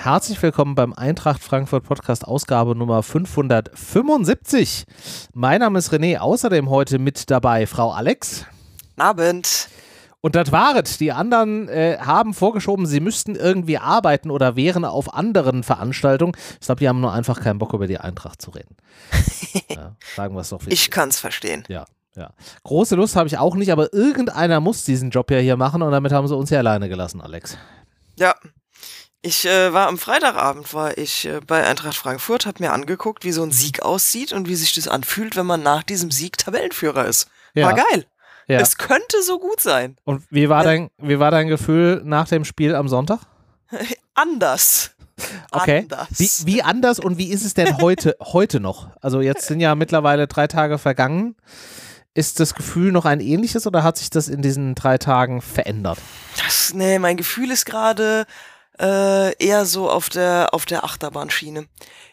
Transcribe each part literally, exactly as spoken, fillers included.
Herzlich willkommen beim Eintracht Frankfurt Podcast Ausgabe Nummer fünfhundertfünfundsiebzig. Mein Name ist René, außerdem heute mit dabei Frau Alex. Guten Abend. Und das waret. Die anderen äh, haben vorgeschoben, sie müssten irgendwie arbeiten oder wären auf anderen Veranstaltungen. Ich glaube, die haben nur einfach keinen Bock, über die Eintracht zu reden. Ja, sagen wir es doch. Ich kann es verstehen. Ja, ja. Große Lust habe ich auch nicht, aber irgendeiner muss diesen Job ja hier machen und damit haben sie uns ja alleine gelassen, Alex. Ja. Ich äh, war am Freitagabend, war ich äh, bei Eintracht Frankfurt, habe mir angeguckt, wie so ein Sieg aussieht und wie sich das anfühlt, wenn man nach diesem Sieg Tabellenführer ist. Ja. War geil. Ja. Es könnte so gut sein. Und wie war, dein, wie war dein Gefühl nach dem Spiel am Sonntag? Anders. Okay. Anders. Wie, wie anders und wie ist es denn heute, heute noch? Also jetzt sind ja mittlerweile drei Tage vergangen. Ist das Gefühl noch ein ähnliches oder hat sich das in diesen drei Tagen verändert? Das, nee, mein Gefühl ist gerade äh, eher so auf der, auf der Achterbahnschiene.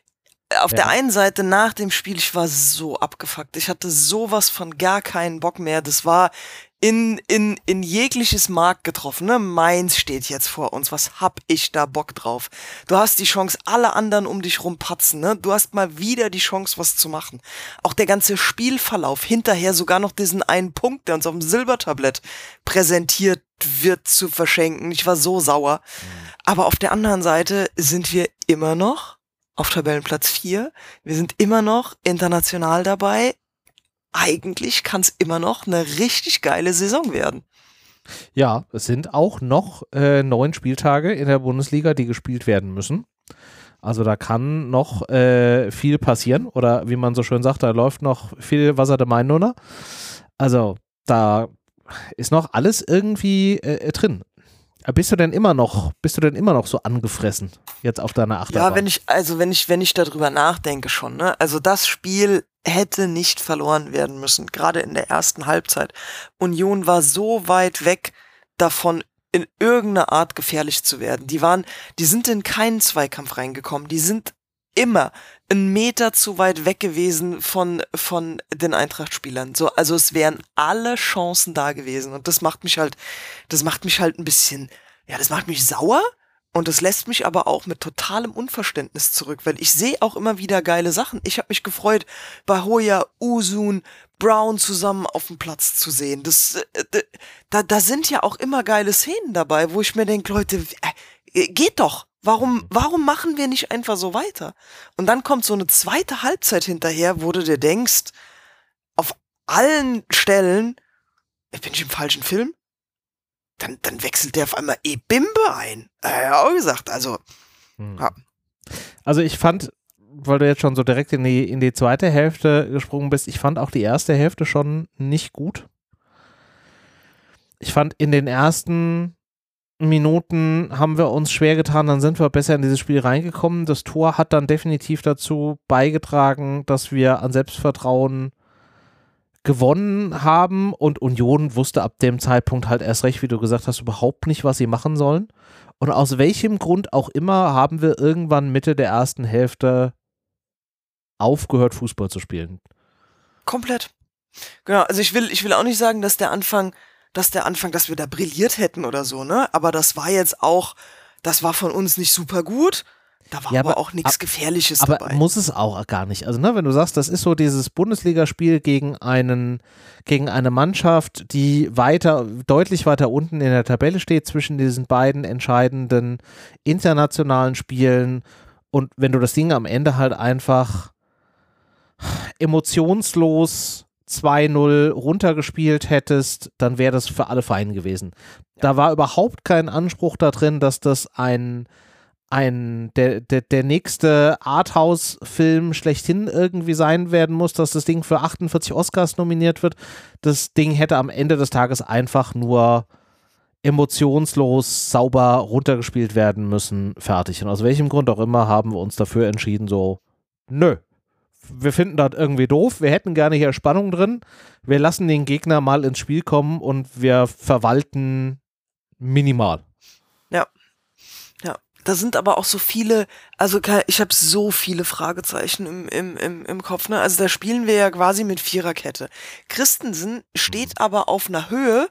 Auf Ja. der einen Seite nach dem Spiel, ich war so abgefuckt. Ich hatte sowas von gar keinen Bock mehr. Das war in, in, in jegliches Mark getroffen. Ne? Mainz steht jetzt vor uns. Was hab ich da Bock drauf? Du hast die Chance, alle anderen um dich rumpatzen. Ne? Du hast mal wieder die Chance, was zu machen. Auch der ganze Spielverlauf, hinterher sogar noch diesen einen Punkt, der uns auf dem Silbertablett präsentiert wird, zu verschenken. Ich war so sauer. Aber auf der anderen Seite sind wir immer noch auf Tabellenplatz vier. Wir sind immer noch international dabei. Eigentlich kann es immer noch eine richtig geile Saison werden. Ja, es sind auch noch äh, neun Spieltage in der Bundesliga, die gespielt werden müssen. Also da kann noch äh, viel passieren oder wie man so schön sagt, da läuft noch viel Wasser der Main runter. Also da ist noch alles irgendwie äh, drin. Bist du denn immer noch, bist du denn immer noch so angefressen jetzt auf deiner Achterbahn? Ja, wenn ich, also wenn ich, wenn ich darüber nachdenke schon, ne? Also das Spiel hätte nicht verloren werden müssen, gerade in der ersten Halbzeit. Union war so weit weg davon, in irgendeiner Art gefährlich zu werden. Die waren, die sind in keinen Zweikampf reingekommen. Die sind immer einen Meter zu weit weg gewesen von, von den Eintracht-Spielern. So, also es wären alle Chancen da gewesen. Und das macht mich halt, das macht mich halt ein bisschen, ja, das macht mich sauer. Und das lässt mich aber auch mit totalem Unverständnis zurück, weil ich sehe auch immer wieder geile Sachen. Ich habe mich gefreut, bei Hoya, Usun, Brown zusammen auf dem Platz zu sehen. Das, äh, da, da sind ja auch immer geile Szenen dabei, wo ich mir denke, Leute, äh, geht doch. Warum, warum machen wir nicht einfach so weiter? Und dann kommt so eine zweite Halbzeit hinterher, wo du dir denkst, auf allen Stellen, bin ich im falschen Film? Dann, dann wechselt der auf einmal E-Bimbe ein. Äh, ja, auch gesagt, also. Hm. Ja. Also ich fand, weil du jetzt schon so direkt in die, in die zweite Hälfte gesprungen bist, ich fand auch die erste Hälfte schon nicht gut. Ich fand in den ersten Minuten haben wir uns schwer getan, dann sind wir besser in dieses Spiel reingekommen. Das Tor hat dann definitiv dazu beigetragen, dass wir an Selbstvertrauen gewonnen haben und Union wusste ab dem Zeitpunkt halt erst recht, wie du gesagt hast, überhaupt nicht, was sie machen sollen. Und aus welchem Grund auch immer haben wir irgendwann Mitte der ersten Hälfte aufgehört, Fußball zu spielen. Komplett. Genau, also ich will, ich will auch nicht sagen, dass der Anfang, dass der Anfang, dass wir da brilliert hätten oder so, ne? Aber das war jetzt auch, das war von uns nicht super gut. Da war Ja, aber, aber auch nichts ab, Gefährliches aber dabei. Aber muss es auch gar nicht. Also, ne, wenn du sagst, das ist so dieses Bundesligaspiel gegen einen, gegen eine Mannschaft, die weiter, deutlich weiter unten in der Tabelle steht, zwischen diesen beiden entscheidenden internationalen Spielen. Und wenn du das Ding am Ende halt einfach emotionslos zwei null runtergespielt hättest, dann wäre das für alle fein gewesen. Ja. Da war überhaupt kein Anspruch da drin, dass das ein ein, der, der, der nächste Arthouse-Film schlechthin irgendwie sein werden muss, dass das Ding für achtundvierzig Oscars nominiert wird. Das Ding hätte am Ende des Tages einfach nur emotionslos, sauber runtergespielt werden müssen, fertig. Und aus welchem Grund auch immer haben wir uns dafür entschieden, so, nö, wir finden das irgendwie doof, wir hätten gerne hier Spannung drin, wir lassen den Gegner mal ins Spiel kommen und wir verwalten minimal. Ja. Ja. Da sind aber auch so viele, also ich habe so viele Fragezeichen im, im, im, im Kopf, ne? Also da spielen wir ja quasi mit Viererkette. Christensen steht aber auf einer Höhe,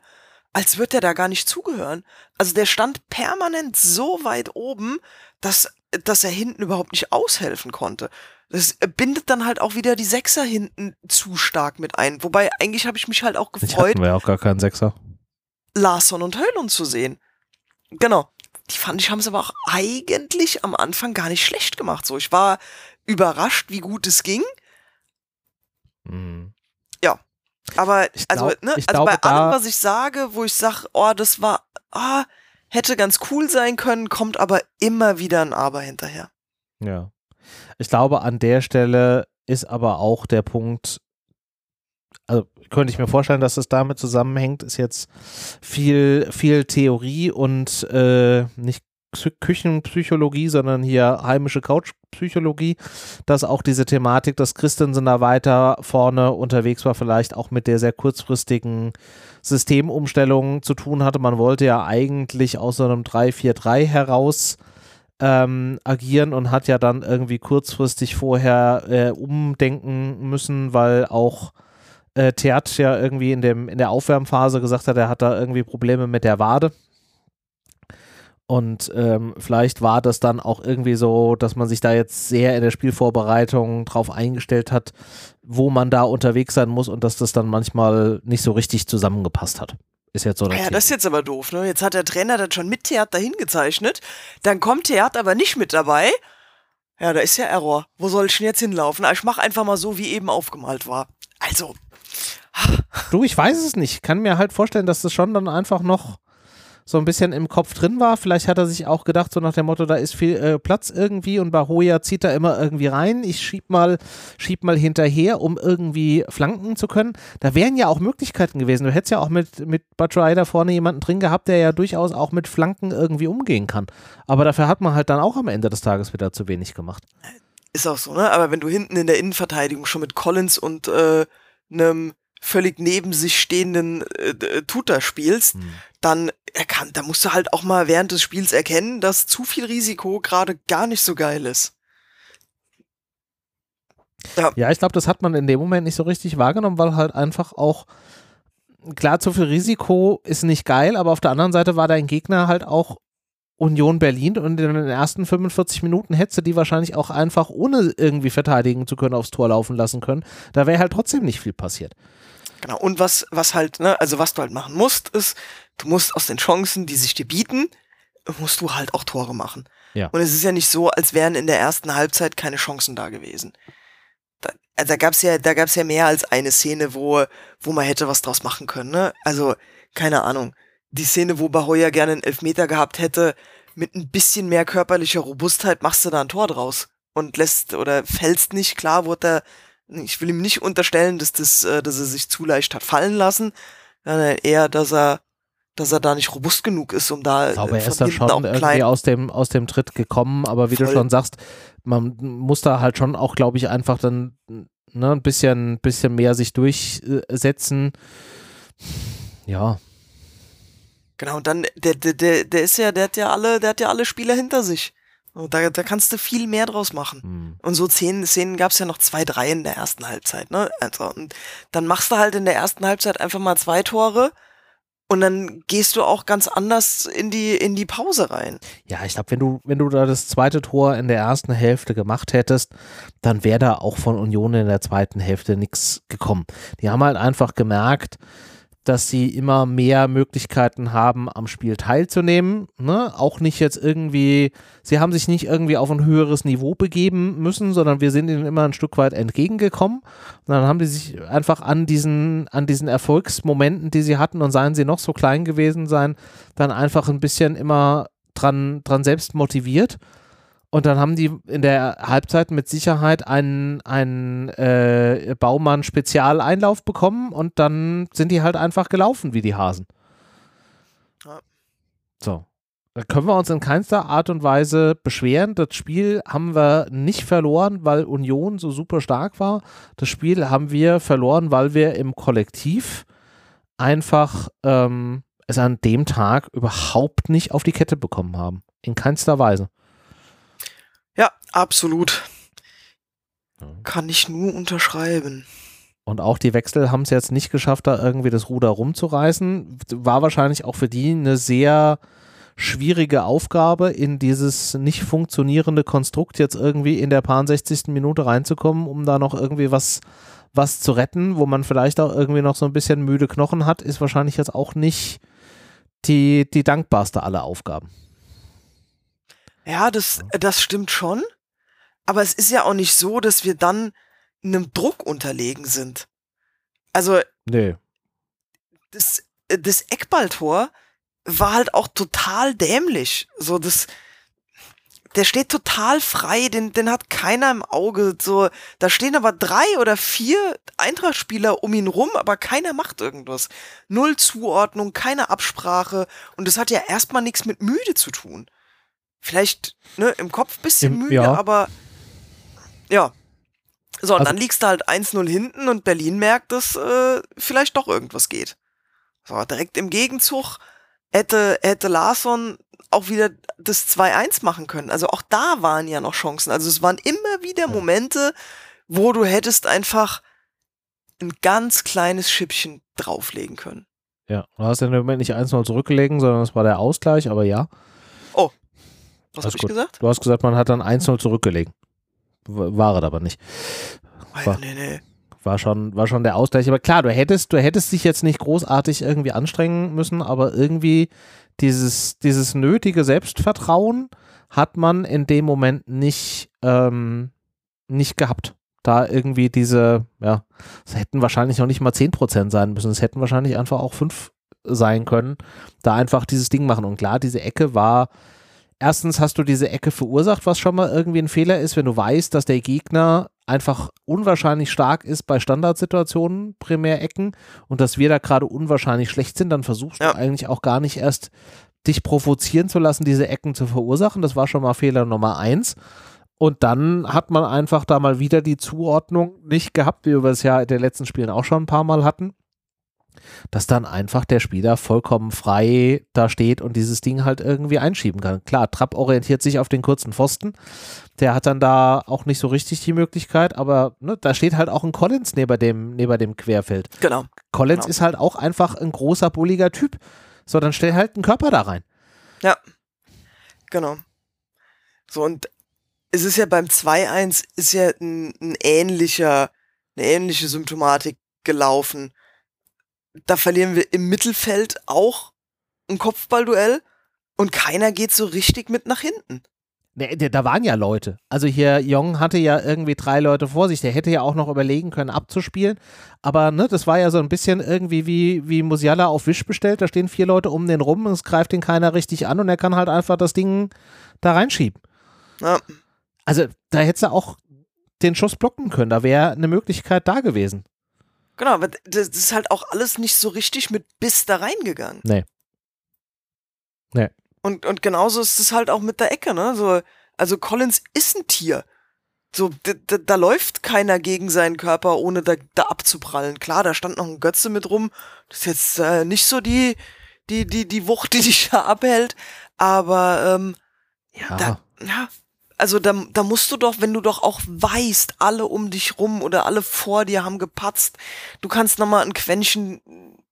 als würde der da gar nicht zugehören. Also der stand permanent so weit oben, dass, dass er hinten überhaupt nicht aushelfen konnte. Das bindet dann halt auch wieder die Sechser hinten zu stark mit ein. Wobei, eigentlich habe ich mich halt auch Ich gefreut, hatten wir ja auch gar keinen Sechser. Larsson und Höhlund zu sehen. Genau. Die fand ich, haben sie aber auch eigentlich am Anfang gar nicht schlecht gemacht. So, ich war überrascht, wie gut es ging. Mhm. Ja. Aber, Ich also, glaub, ne, ich also glaube, bei allem, da- was ich sage, wo ich sage, oh, das war, ah, hätte ganz cool sein können, kommt aber immer wieder ein Aber hinterher. Ja. Ich glaube, an der Stelle ist aber auch der Punkt, also könnte ich mir vorstellen, dass es damit zusammenhängt, ist jetzt viel, viel Theorie und äh, nicht Psy- Küchenpsychologie, sondern hier heimische Couchpsychologie, dass auch diese Thematik, dass Christensen da weiter vorne unterwegs war, vielleicht auch mit der sehr kurzfristigen Systemumstellung zu tun hatte. Man wollte ja eigentlich aus so einem drei vier drei heraus ähm, agieren und hat ja dann irgendwie kurzfristig vorher äh, umdenken müssen, weil auch äh, Theat ja irgendwie in, dem, in der Aufwärmphase gesagt hat, er hat da irgendwie Probleme mit der Wade. Und ähm, vielleicht war das dann auch irgendwie so, dass man sich da jetzt sehr in der Spielvorbereitung drauf eingestellt hat, wo man da unterwegs sein muss und dass das dann manchmal nicht so richtig zusammengepasst hat. Ist jetzt so eine Ja, Theorie. das ist jetzt aber doof, ne? Jetzt hat der Trainer das schon mit Theat dahin gezeichnet. Dann kommt Theat aber nicht mit dabei. Ja, da ist ja Error. Wo soll ich denn jetzt hinlaufen? Ah, ich mach einfach mal so, wie eben aufgemalt war. Also, Du, ich weiß es nicht. Ich kann mir halt vorstellen, dass das schon dann einfach noch so ein bisschen im Kopf drin war. Vielleicht hat er sich auch gedacht, so nach dem Motto, da ist viel äh, Platz irgendwie und Bahoya zieht da immer irgendwie rein. Ich schieb mal, schieb mal hinterher, um irgendwie flanken zu können. Da wären ja auch Möglichkeiten gewesen. Du hättest ja auch mit, mit Batshuayi da vorne jemanden drin gehabt, der ja durchaus auch mit Flanken irgendwie umgehen kann. Aber dafür hat man halt dann auch am Ende des Tages wieder zu wenig gemacht. ist auch so, ne? Aber wenn du hinten in der Innenverteidigung schon mit Collins und äh, einem völlig neben sich stehenden äh, Tuta spielst, Hm. dann erkannt, da musst du halt auch mal während des Spiels erkennen, dass zu viel Risiko gerade gar nicht so geil ist. Ja, Ja, ich glaube, das hat man in dem Moment nicht so richtig wahrgenommen, weil halt einfach auch, klar, zu viel Risiko ist nicht geil, aber auf der anderen Seite war dein Gegner halt auch Union Berlin und in den ersten fünfundvierzig Minuten hättest du die wahrscheinlich auch einfach, ohne irgendwie verteidigen zu können, aufs Tor laufen lassen können. Da wäre halt trotzdem nicht viel passiert. genau. Und was, was halt, ne, also was du halt machen musst, ist, du musst aus den Chancen, die sich dir bieten, musst du halt auch Tore machen. Ja. Und es ist ja nicht so, als wären in der ersten Halbzeit keine Chancen da gewesen. Da, also da gab's ja, da gab's ja mehr als eine Szene, wo, wo man hätte was draus machen können, ne? Also, keine Ahnung. Die Szene, wo Bahoya gerne einen Elfmeter gehabt hätte, mit ein bisschen mehr körperlicher Robustheit machst du da ein Tor draus. Und lässt, oder fällst nicht, klar wurde er, ich will ihm nicht unterstellen, dass das, äh, dass er sich zu leicht hat fallen lassen, sondern eher, dass er, dass er da nicht robust genug ist, um da Ich glaube, er von ist da hinten schon auch irgendwie klein. aus dem, aus dem Tritt gekommen, aber wie du Voll. schon sagst, man muss da halt schon auch, glaube ich, einfach dann ne, ein bisschen, bisschen mehr sich durchsetzen. Ja. Genau, und dann, der, der, der, der ist ja, der hat ja alle, der hat ja alle Spieler hinter sich. Und da, da kannst du viel mehr draus machen. Hm. Und so Szenen, Szenen gab es ja noch zwei, drei in der ersten Halbzeit, ne? Also, und dann machst du halt in der ersten Halbzeit einfach mal zwei Tore und dann gehst du auch ganz anders in die, in die Pause rein. Ja, ich glaube, wenn du, wenn du da das zweite Tor in der ersten Hälfte gemacht hättest, dann wäre da auch von Union in der zweiten Hälfte nichts gekommen. Die haben halt einfach gemerkt, dass sie immer mehr Möglichkeiten haben, am Spiel teilzunehmen. Ne? Auch nicht jetzt irgendwie, sie haben sich nicht irgendwie auf ein höheres Niveau begeben müssen, sondern wir sind ihnen immer ein Stück weit entgegengekommen. Und dann haben die sich einfach an diesen, an diesen Erfolgsmomenten, die sie hatten, und seien sie noch so klein gewesen sein, dann einfach ein bisschen immer dran, dran selbst motiviert. Und dann haben die in der Halbzeit mit Sicherheit einen, einen äh, Baumann-Spezialeinlauf bekommen und dann sind die halt einfach gelaufen wie die Hasen. Ja. So. Da können wir uns in keinster Art und Weise beschweren. Das Spiel haben wir nicht verloren, weil Union so super stark war. Das Spiel haben wir verloren, weil wir im Kollektiv einfach ähm, es an dem Tag überhaupt nicht auf die Kette bekommen haben. In keinster Weise. Ja, absolut. Ja. Kann ich nur unterschreiben. Und auch die Wechsel haben es jetzt nicht geschafft, da irgendwie das Ruder rumzureißen. War wahrscheinlich auch für die eine sehr schwierige Aufgabe, in dieses nicht funktionierende Konstrukt jetzt irgendwie in der sechzigsten Minute reinzukommen, um da noch irgendwie was, was zu retten, wo man vielleicht auch irgendwie noch so ein bisschen müde Knochen hat, ist wahrscheinlich jetzt auch nicht die, die dankbarste aller Aufgaben. Ja, das, das stimmt schon. Aber es ist ja auch nicht so, dass wir dann einem Druck unterlegen sind. Also, nee. das, das Eckballtor war halt auch total dämlich. So, das, der steht total frei, den, den hat keiner im Auge. So, da stehen aber drei oder vier Eintracht-Spieler um ihn rum, aber keiner macht irgendwas. Null Zuordnung, keine Absprache. Und das hat ja erstmal nichts mit müde zu tun. Vielleicht, ne, im Kopf ein bisschen Im, müde, ja. aber ja. So, und also, dann liegst du halt eins null hinten und Berlin merkt, dass äh, vielleicht doch irgendwas geht. So, direkt im Gegenzug hätte, hätte Larsson auch wieder das zwei eins machen können. Also auch da waren ja noch Chancen. Also es waren immer wieder Momente, wo du hättest einfach ein ganz kleines Schippchen drauflegen können. Ja, du hast in dem Moment nicht eins null zurückgelegen, sondern es war der Ausgleich, aber ja. Oh, was Alles hab ich gut. gesagt? Du hast gesagt, man hat dann eins null zurückgelegen. War es aber nicht. War, Oh, nee, nee. war, schon, war schon der Ausgleich. Aber klar, du hättest, du hättest dich jetzt nicht großartig irgendwie anstrengen müssen, aber irgendwie dieses, dieses nötige Selbstvertrauen hat man in dem Moment nicht, ähm, nicht gehabt. Da irgendwie diese, ja, es hätten wahrscheinlich noch nicht mal zehn Prozent sein müssen. Es hätten wahrscheinlich einfach auch fünf sein können. Da einfach dieses Ding machen. Und klar, diese Ecke war, erstens hast du diese Ecke verursacht, was schon mal irgendwie ein Fehler ist, wenn du weißt, dass der Gegner einfach unwahrscheinlich stark ist bei Standardsituationen, Primärecken, und dass wir da gerade unwahrscheinlich schlecht sind, dann versuchst Ja. du eigentlich auch gar nicht erst dich provozieren zu lassen, diese Ecken zu verursachen. Das war schon mal Fehler Nummer eins. Und dann hat man einfach da mal wieder die Zuordnung nicht gehabt, wie wir es ja in den letzten Spielen auch schon ein paar Mal hatten, dass dann einfach der Spieler vollkommen frei da steht und dieses Ding halt irgendwie einschieben kann. Klar, Trapp orientiert sich auf den kurzen Pfosten, der hat dann da auch nicht so richtig die Möglichkeit, aber ne, da steht halt auch ein Collins neben dem, neben dem Querfeld. Genau. Collins Genau. ist halt auch einfach ein großer, bulliger Typ. So, dann stell halt einen Körper da rein. Ja, genau. So, und es ist ja beim zwei eins ist ja ein, ein ähnlicher, eine ähnliche Symptomatik gelaufen. Da verlieren wir im Mittelfeld auch ein Kopfballduell und keiner geht so richtig mit nach hinten. Ne, da waren ja Leute. Also hier, Jong hatte ja irgendwie drei Leute vor sich. Der hätte ja auch noch überlegen können, abzuspielen. Aber ne, das war ja so ein bisschen irgendwie wie, wie Musiala auf Wisch bestellt. Da stehen vier Leute um den rum und es greift ihn keiner richtig an und er kann halt einfach das Ding da reinschieben. Ja. Also da hättest du auch den Schuss blocken können. Da wäre eine Möglichkeit da gewesen. Genau, aber das ist halt auch alles nicht so richtig mit Biss da reingegangen. Nee. Nee. Und, und genauso ist es halt auch mit der Ecke, ne? So, also Collins ist ein Tier. So, da, da, da läuft keiner gegen seinen Körper, ohne da, da abzuprallen. Klar, da stand noch ein Götze mit rum. Das ist jetzt äh, nicht so die, die, die, die Wucht, die dich da abhält. Aber, ähm, Ja. da, ja, also da, da musst du doch, wenn du doch auch weißt, alle um dich rum oder alle vor dir haben gepatzt, du kannst nochmal ein Quäntchen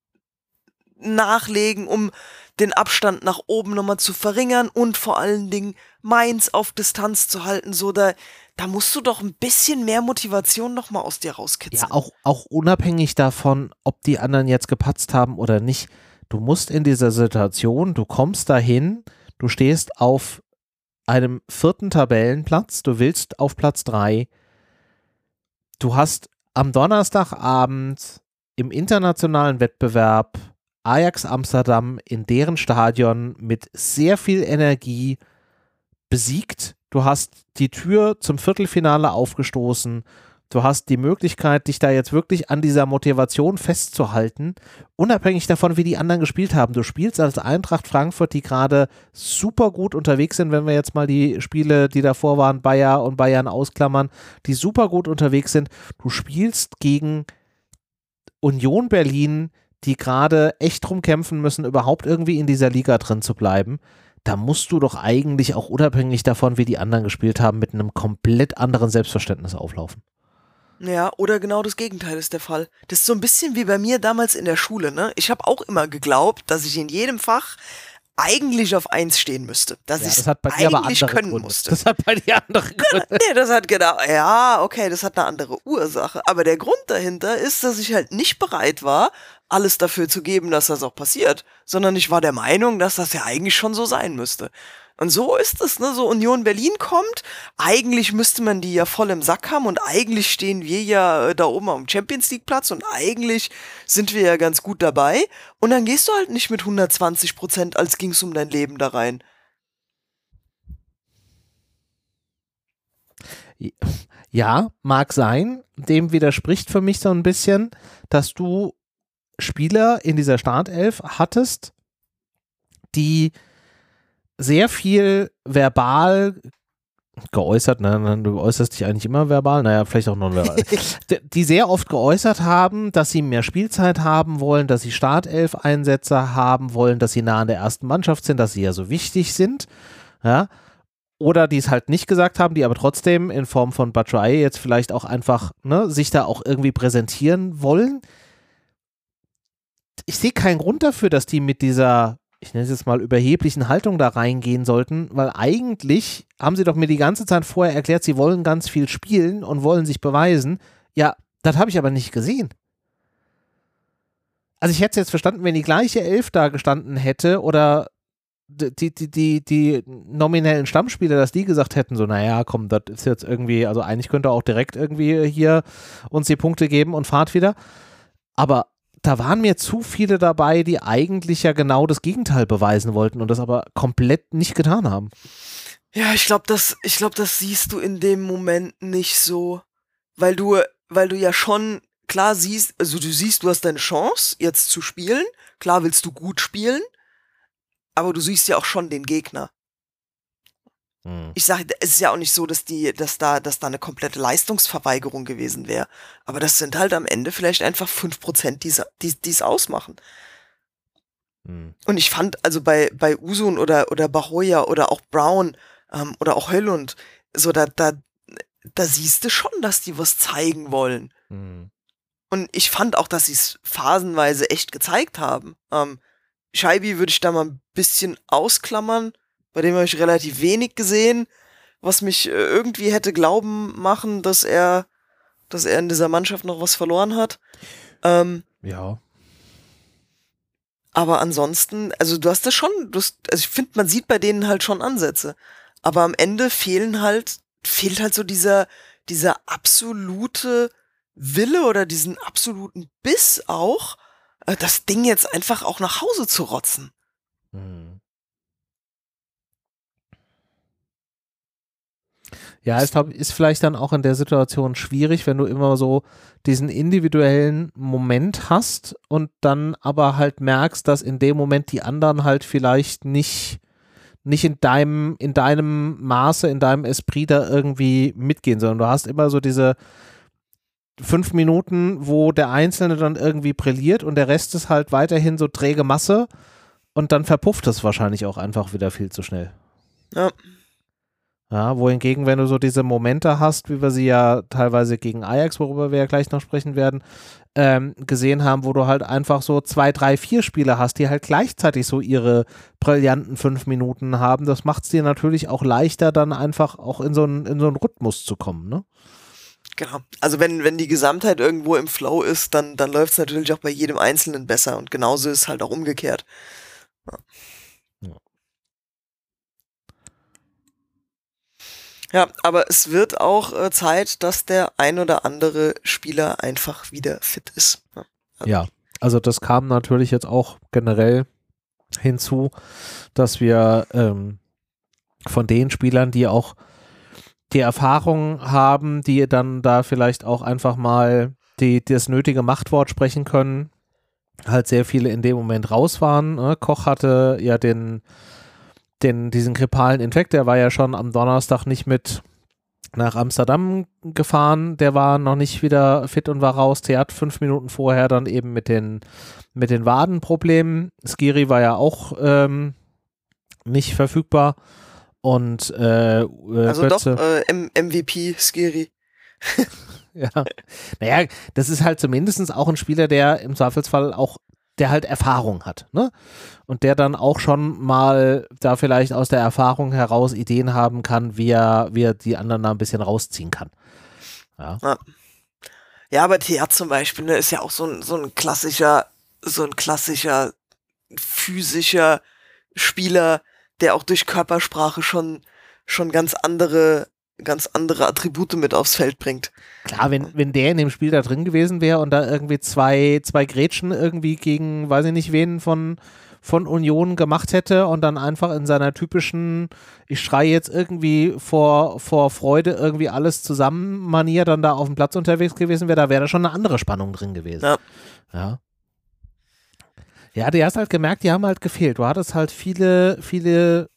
nachlegen, um den Abstand nach oben nochmal zu verringern und vor allen Dingen Mainz auf Distanz zu halten, so da, da musst du doch ein bisschen mehr Motivation nochmal aus dir rauskitzeln. Ja, auch, auch unabhängig davon, ob die anderen jetzt gepatzt haben oder nicht. Du musst in dieser Situation, du kommst dahin, du stehst auf einem vierten Tabellenplatz, du willst auf Platz drei. Du hast am Donnerstagabend im internationalen Wettbewerb Ajax Amsterdam in deren Stadion mit sehr viel Energie besiegt. Du hast die Tür zum Viertelfinale aufgestoßen. Du hast die Möglichkeit, dich da jetzt wirklich an dieser Motivation festzuhalten, unabhängig davon, wie die anderen gespielt haben. Du spielst als Eintracht Frankfurt, die gerade super gut unterwegs sind, wenn wir jetzt mal die Spiele, die davor waren, Bayer und Bayern ausklammern, die super gut unterwegs sind. Du spielst gegen Union Berlin, die gerade echt drum kämpfen müssen, überhaupt irgendwie in dieser Liga drin zu bleiben. Da musst du doch eigentlich auch unabhängig davon, wie die anderen gespielt haben, mit einem komplett anderen Selbstverständnis auflaufen. Ja, oder genau das Gegenteil ist der Fall. Das ist so ein bisschen wie bei mir damals in der Schule, ne? Ich habe auch immer geglaubt, dass ich in jedem Fach eigentlich auf eins stehen müsste. Dass Ja, ich das es hat bei dir aber eigentlich andere können Gründe. musste. Das hat bei dir andere Gründe. Nee, das hat genau, ja, okay, das hat eine andere Ursache. Aber der Grund dahinter ist, dass ich halt nicht bereit war, alles dafür zu geben, dass das auch passiert, sondern ich war der Meinung, dass das ja eigentlich schon so sein müsste. Und so ist es, ne? So Union Berlin kommt, eigentlich müsste man die ja voll im Sack haben und eigentlich stehen wir ja äh, da oben am Champions League Platz und eigentlich sind wir ja ganz gut dabei und dann gehst du halt nicht mit hundertzwanzig Prozent, als ging's um dein Leben da rein. Ja, mag sein. Dem widerspricht für mich so ein bisschen, dass du Spieler in dieser Startelf hattest, die sehr viel verbal geäußert, ne, du äußerst dich eigentlich immer verbal, naja, vielleicht auch nonverbal, die sehr oft geäußert haben, dass sie mehr Spielzeit haben wollen, dass sie Startelf-Einsätze haben wollen, dass sie nah an der ersten Mannschaft sind, dass sie ja so wichtig sind, ja, oder die es halt nicht gesagt haben, die aber trotzdem in Form von Batshuayi jetzt vielleicht auch einfach, ne, sich da auch irgendwie präsentieren wollen. Ich sehe keinen Grund dafür, dass die mit dieser, ich nenne es jetzt mal, überheblichen Haltung da reingehen sollten, weil eigentlich haben sie doch mir die ganze Zeit vorher erklärt, sie wollen ganz viel spielen und wollen sich beweisen. Ja, das habe ich aber nicht gesehen. Also ich hätte es jetzt verstanden, wenn die gleiche Elf da gestanden hätte oder die, die, die, die nominellen Stammspieler, dass die gesagt hätten, so, naja, komm, das ist jetzt irgendwie, also eigentlich könnte er auch direkt irgendwie hier uns die Punkte geben und fahrt wieder. Aber da waren mir zu viele dabei, die eigentlich ja genau das Gegenteil beweisen wollten und das aber komplett nicht getan haben. Ja, ich glaube, das, ich glaube, das siehst du in dem Moment nicht so, weil du, weil du ja schon klar siehst, also du siehst, du hast deine Chance, jetzt zu spielen. Klar willst du gut spielen, aber du siehst ja auch schon den Gegner. Hm. Ich sage, es ist ja auch nicht so, dass die, dass da, dass da eine komplette Leistungsverweigerung gewesen wäre. Aber das sind halt am Ende vielleicht einfach fünf Prozent, die es ausmachen. Hm. Und ich fand, also bei, bei Usun oder, oder Bahoya oder auch Brown ähm, oder auch Höllund, so da, da, da siehst du schon, dass die was zeigen wollen. Hm. Und ich fand auch, dass sie es phasenweise echt gezeigt haben. Ähm, Scheibi würde ich da mal ein bisschen ausklammern. Bei dem habe ich relativ wenig gesehen, was mich äh, irgendwie hätte glauben machen, dass er, dass er in dieser Mannschaft noch was verloren hat. Ähm, ja. Aber ansonsten, also du hast das schon, du hast, also ich finde, man sieht bei denen halt schon Ansätze. Aber am Ende fehlen halt, fehlt halt so dieser, dieser absolute Wille oder diesen absoluten Biss auch, äh, das Ding jetzt einfach auch nach Hause zu rotzen. Hm. Ja, ich glaube, ist vielleicht dann auch in der Situation schwierig, wenn du immer so diesen individuellen Moment hast und dann aber halt merkst, dass in dem Moment die anderen halt vielleicht nicht, nicht in deinem, in deinem Maße, in deinem Esprit da irgendwie mitgehen, sondern du hast immer so diese fünf Minuten, wo der Einzelne dann irgendwie brilliert und der Rest ist halt weiterhin so träge Masse und dann verpufft es wahrscheinlich auch einfach wieder viel zu schnell. Ja. Ja, wohingegen, wenn du so diese Momente hast, wie wir sie ja teilweise gegen Ajax, worüber wir ja gleich noch sprechen werden, ähm, gesehen haben, wo du halt einfach so zwei, drei, vier Spieler hast, die halt gleichzeitig so ihre brillanten fünf Minuten haben, das macht es dir natürlich auch leichter, dann einfach auch in so einen, in so einen Rhythmus zu kommen, ne? Genau. Also wenn, wenn die Gesamtheit irgendwo im Flow ist, dann, dann läuft es natürlich auch bei jedem Einzelnen besser und genauso ist es halt auch umgekehrt. Ja. Ja, aber es wird auch äh, Zeit, dass der ein oder andere Spieler einfach wieder fit ist. Ja, also, ja, also das kam natürlich jetzt auch generell hinzu, dass wir ähm, von den Spielern, die auch die Erfahrung haben, die dann da vielleicht auch einfach mal die, das nötige Machtwort sprechen können, halt sehr viele in dem Moment raus waren. Ne? Koch hatte ja den Den, diesen grippalen Infekt, der war ja schon am Donnerstag nicht mit nach Amsterdam gefahren, der war noch nicht wieder fit und war raus. Der hat fünf Minuten vorher dann eben mit den, mit den Wadenproblemen. Skiri war ja auch ähm, nicht verfügbar und äh, also Götze, doch äh, M V P Skiri. Ja. Naja, das ist halt zumindest auch ein Spieler, der im Zweifelsfall auch, der halt Erfahrung hat, ne? Und der dann auch schon mal da vielleicht aus der Erfahrung heraus Ideen haben kann, wie er, wie er die anderen da ein bisschen rausziehen kann. Ja. Ja, ja, aber Thea zum Beispiel, ne, ist ja auch so ein, so ein klassischer, so ein klassischer physischer Spieler, der auch durch Körpersprache schon, schon ganz andere, ganz andere Attribute mit aufs Feld bringt. Klar, wenn, wenn der in dem Spiel da drin gewesen wäre und da irgendwie zwei, zwei Grätschen irgendwie gegen, weiß ich nicht wen von, von Union gemacht hätte und dann einfach in seiner typischen, ich schreie jetzt irgendwie vor, vor Freude irgendwie alles zusammen Manier dann da auf dem Platz unterwegs gewesen wäre, da wäre da schon eine andere Spannung drin gewesen. Ja. Ja. Ja, du hast halt gemerkt, die haben halt gefehlt. Du hattest halt viele, viele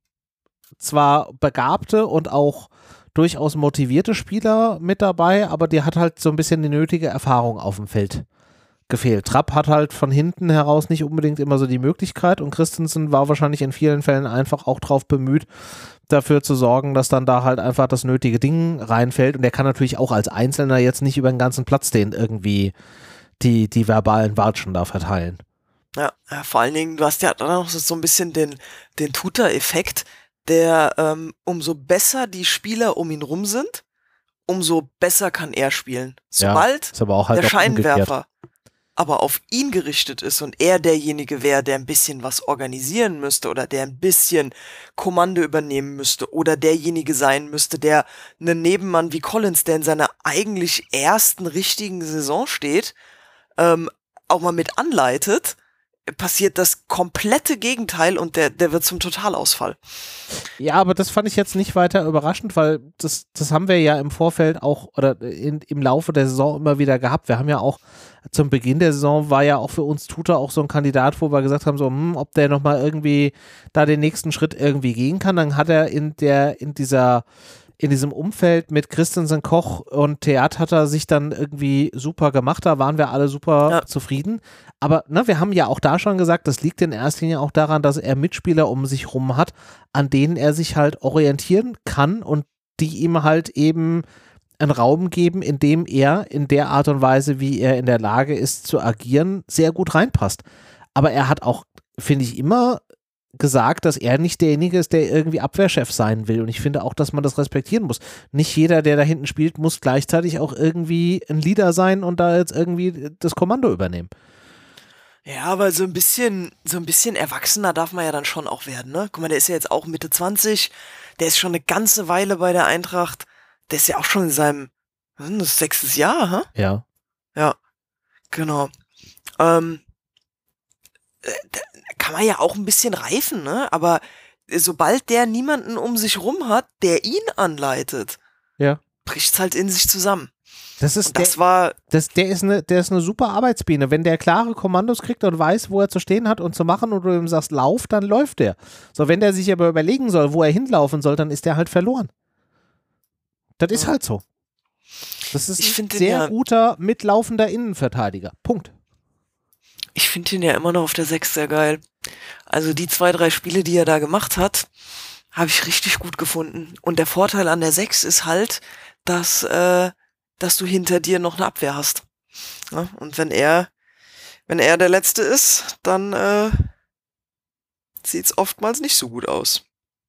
zwar begabte und auch durchaus motivierte Spieler mit dabei, aber die hat halt so ein bisschen die nötige Erfahrung auf dem Feld gefehlt. Trapp hat halt von hinten heraus nicht unbedingt immer so die Möglichkeit und Christensen war wahrscheinlich in vielen Fällen einfach auch drauf bemüht, dafür zu sorgen, dass dann da halt einfach das nötige Ding reinfällt und der kann natürlich auch als Einzelner jetzt nicht über den ganzen Platz den irgendwie die, die verbalen Watschen da verteilen. Ja, ja, vor allen Dingen, du hast ja dann noch so ein bisschen den, den Tuta-Effekt, der ähm, umso besser die Spieler um ihn rum sind, umso besser kann er spielen. Sobald ja, ist aber auch halt der Scheinwerfer umgekehrt. aber auf ihn gerichtet ist und er derjenige wäre, der ein bisschen was organisieren müsste oder der ein bisschen Kommando übernehmen müsste oder derjenige sein müsste, der einen Nebenmann wie Collins, der in seiner eigentlich ersten richtigen Saison steht, ähm, auch mal mit anleitet, passiert das komplette Gegenteil und der, der wird zum Totalausfall. Ja, aber das fand ich jetzt nicht weiter überraschend, weil das, das haben wir ja im Vorfeld auch oder in, im Laufe der Saison immer wieder gehabt. Wir haben ja auch zum Beginn der Saison war ja auch für uns Tuta auch so ein Kandidat, wo wir gesagt haben, so, hm, ob der nochmal irgendwie da den nächsten Schritt irgendwie gehen kann. Dann hat er in der, in dieser in diesem Umfeld mit Christensen, Koch und Theat hat er sich dann irgendwie super gemacht, da waren wir alle super ja. zufrieden, aber ne, wir haben ja auch da schon gesagt, das liegt in erster Linie auch daran, dass er Mitspieler um sich rum hat, an denen er sich halt orientieren kann und die ihm halt eben einen Raum geben, in dem er in der Art und Weise, wie er in der Lage ist zu agieren, sehr gut reinpasst. Aber er hat auch, finde ich, immer gesagt, dass er nicht derjenige ist, der irgendwie Abwehrchef sein will. Und ich finde auch, dass man das respektieren muss. Nicht jeder, der da hinten spielt, muss gleichzeitig auch irgendwie ein Leader sein und da jetzt irgendwie das Kommando übernehmen. Ja, aber so ein bisschen, so ein bisschen erwachsener darf man ja dann schon auch werden, ne? Guck mal, der ist ja jetzt auch Mitte zwanzig, der ist schon eine ganze Weile bei der Eintracht, der ist ja auch schon in seinem, was ist denn das, sechstes Jahr, hä? Ja. Ja, genau. Ähm, da kann man ja auch ein bisschen reifen, ne? Aber sobald der niemanden um sich rum hat, der ihn anleitet, ja. bricht's halt in sich zusammen. Das ist und das der, war das, der, ist eine, der ist eine super Arbeitsbiene. Wenn der klare Kommandos kriegt und weiß, wo er zu stehen hat und zu machen und du ihm sagst, lauf, dann läuft der. So, wenn der sich aber überlegen soll, wo er hinlaufen soll, dann ist der halt verloren. Das ist halt so. Das ist ich ein sehr ja, guter, mitlaufender Innenverteidiger. Punkt. Ich finde ihn ja immer noch auf der sechs sehr geil. Also die zwei, drei Spiele, die er da gemacht hat, habe ich richtig gut gefunden. Und der Vorteil an der sechs ist halt, dass, äh, dass du hinter dir noch eine Abwehr hast. Ja? Und wenn er, wenn er der Letzte ist, dann äh, sieht's oftmals nicht so gut aus.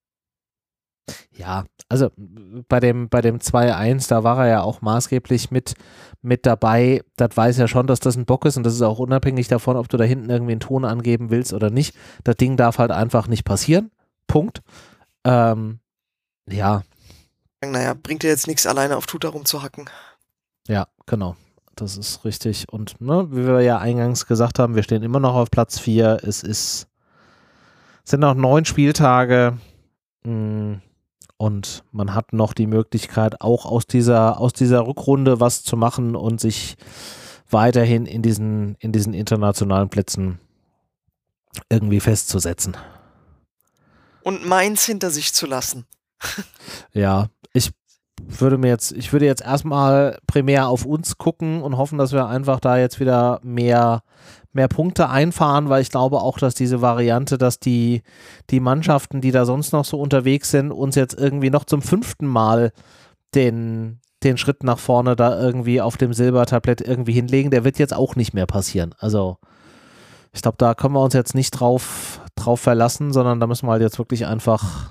Ja, also bei dem, bei dem zwei eins, da war er ja auch maßgeblich mit, mit dabei. Das weiß ja schon, dass das ein Bock ist und das ist auch unabhängig davon, ob du da hinten irgendwie einen Ton angeben willst oder nicht. Das Ding darf halt einfach nicht passieren. Punkt. Ähm, ja. Naja, bringt dir jetzt nichts, alleine auf Tuta rumzuhacken. Ja, genau. Das ist richtig. Und ne, wie wir ja eingangs gesagt haben, wir stehen immer noch auf Platz vier. Es ist, es sind noch neun Spieltage. Mh, Und man hat noch die Möglichkeit, auch aus dieser, aus dieser Rückrunde was zu machen und sich weiterhin in diesen, in diesen internationalen Plätzen irgendwie festzusetzen. Und Mainz hinter sich zu lassen. Ja, ich würde mir jetzt, ich würde jetzt erstmal primär auf uns gucken und hoffen, dass wir einfach da jetzt wieder mehr mehr Punkte einfahren, weil ich glaube auch, dass diese Variante, dass die, die Mannschaften, die da sonst noch so unterwegs sind, uns jetzt irgendwie noch zum fünften Mal den, den Schritt nach vorne da irgendwie auf dem Silbertablett irgendwie hinlegen. Der wird jetzt auch nicht mehr passieren. Also ich glaube, da können wir uns jetzt nicht drauf, drauf verlassen, sondern da müssen wir halt jetzt wirklich einfach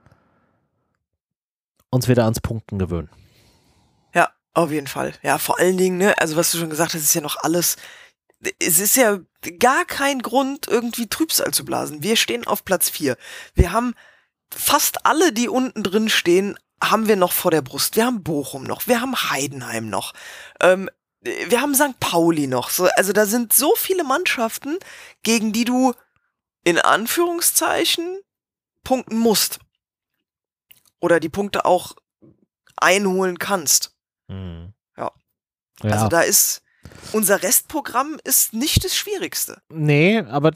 uns wieder ans Punkten gewöhnen. Ja, auf jeden Fall. Ja, vor allen Dingen, ne, also was du schon gesagt hast, ist ja noch alles, es ist ja gar kein Grund, irgendwie Trübsal zu blasen. Wir stehen auf Platz vier. Wir haben fast alle, die unten drin stehen, haben wir noch vor der Brust. Wir haben Bochum noch, wir haben Heidenheim noch, ähm, wir haben Sankt Pauli noch. So, also da sind so viele Mannschaften, gegen die du in Anführungszeichen punkten musst. Oder die Punkte auch einholen kannst. Mhm. Ja. Ja. Also da ist, unser Restprogramm ist nicht das Schwierigste. Nee, aber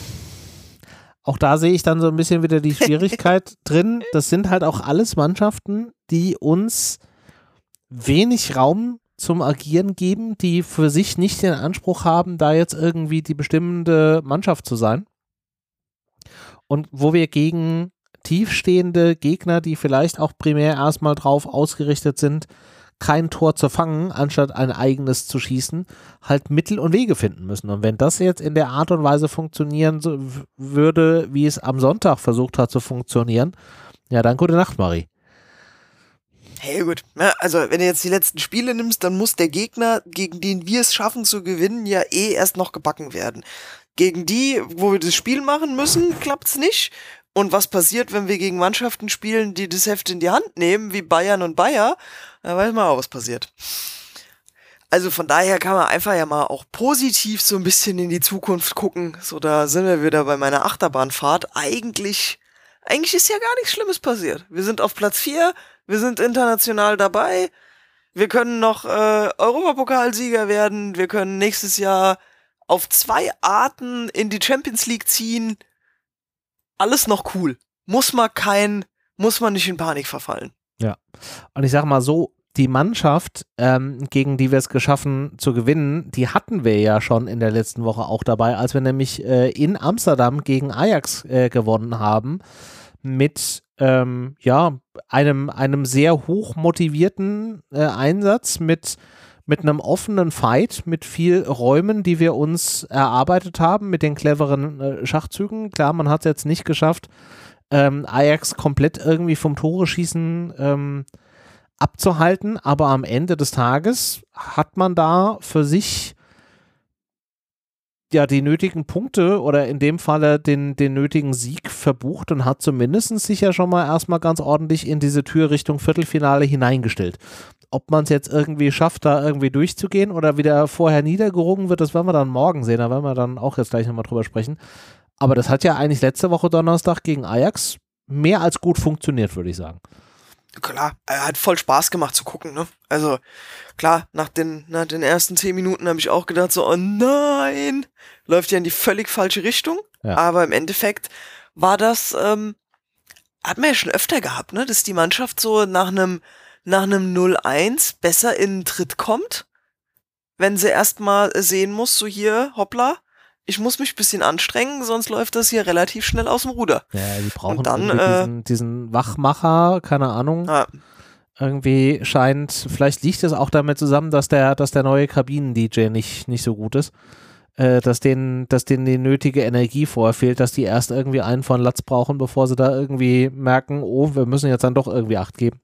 auch da sehe ich dann so ein bisschen wieder die Schwierigkeit drin. Das sind halt auch alles Mannschaften, die uns wenig Raum zum Agieren geben, die für sich nicht den Anspruch haben, da jetzt irgendwie die bestimmende Mannschaft zu sein. Und wo wir gegen tiefstehende Gegner, die vielleicht auch primär erstmal drauf ausgerichtet sind, kein Tor zu fangen, anstatt ein eigenes zu schießen, halt Mittel und Wege finden müssen. Und wenn das jetzt in der Art und Weise funktionieren so w- würde, wie es am Sonntag versucht hat zu funktionieren, ja, dann gute Nacht, Marie. Hey, gut. Ja, also, wenn du jetzt die letzten Spiele nimmst, dann muss der Gegner, gegen den wir es schaffen zu gewinnen, ja eh erst noch gebacken werden. Gegen die, wo wir das Spiel machen müssen, klappt's nicht. Und was passiert, wenn wir gegen Mannschaften spielen, die das Heft in die Hand nehmen, wie Bayern und Bayer? Da weiß man auch, was passiert. Also von daher kann man einfach ja mal auch positiv so ein bisschen in die Zukunft gucken. So, da sind wir wieder bei meiner Achterbahnfahrt. Eigentlich, eigentlich ist ja gar nichts Schlimmes passiert. Wir sind auf Platz vier, wir sind international dabei, wir können noch äh, Europapokalsieger werden, wir können nächstes Jahr auf zwei Arten in die Champions League ziehen. Alles noch cool. Muss man kein, muss man nicht in Panik verfallen. Ja. Und ich sage mal so, die Mannschaft, ähm, gegen die wir es geschaffen zu gewinnen, die hatten wir ja schon in der letzten Woche auch dabei, als wir nämlich äh, in Amsterdam gegen Ajax äh, gewonnen haben, mit ähm, ja, einem, einem sehr hoch motivierten äh, Einsatz, mit, mit einem offenen Fight, mit viel Räumen, die wir uns erarbeitet haben, mit den cleveren äh, Schachzügen. Klar, man hat es jetzt nicht geschafft, ähm, Ajax komplett irgendwie vom Tore schießen ähm, abzuhalten, aber am Ende des Tages hat man da für sich ja die nötigen Punkte oder in dem Falle den, den nötigen Sieg verbucht und hat zumindest sich ja schon mal erstmal ganz ordentlich in diese Tür Richtung Viertelfinale hineingestellt. Ob man es jetzt irgendwie schafft, da irgendwie durchzugehen oder wieder vorher niedergerungen wird, das werden wir dann morgen sehen, da werden wir dann auch jetzt gleich nochmal drüber sprechen. Aber das hat ja eigentlich letzte Woche Donnerstag gegen Ajax mehr als gut funktioniert, würde ich sagen. Klar, er hat voll Spaß gemacht zu gucken, ne? Also, klar, nach den, nach den ersten zehn Minuten habe ich auch gedacht so, oh nein, läuft ja in die völlig falsche Richtung. Ja. Aber im Endeffekt war das, ähm, hat man ja schon öfter gehabt, ne? Dass die Mannschaft so nach einem, nach einem null eins besser in den Tritt kommt, wenn sie erstmal sehen muss, so hier, hoppla, ich muss mich ein bisschen anstrengen, sonst läuft das hier relativ schnell aus dem Ruder. Ja, die brauchen Und dann, irgendwie äh, diesen, diesen Wachmacher, keine Ahnung. Ja. Irgendwie scheint, vielleicht liegt es auch damit zusammen, dass der, dass der neue Kabinen-D J nicht, nicht so gut ist. Äh, dass denen, dass denen die nötige Energie vorher fehlt, dass die erst irgendwie einen von Latz brauchen, bevor sie da irgendwie merken, oh, wir müssen jetzt dann doch irgendwie Acht geben.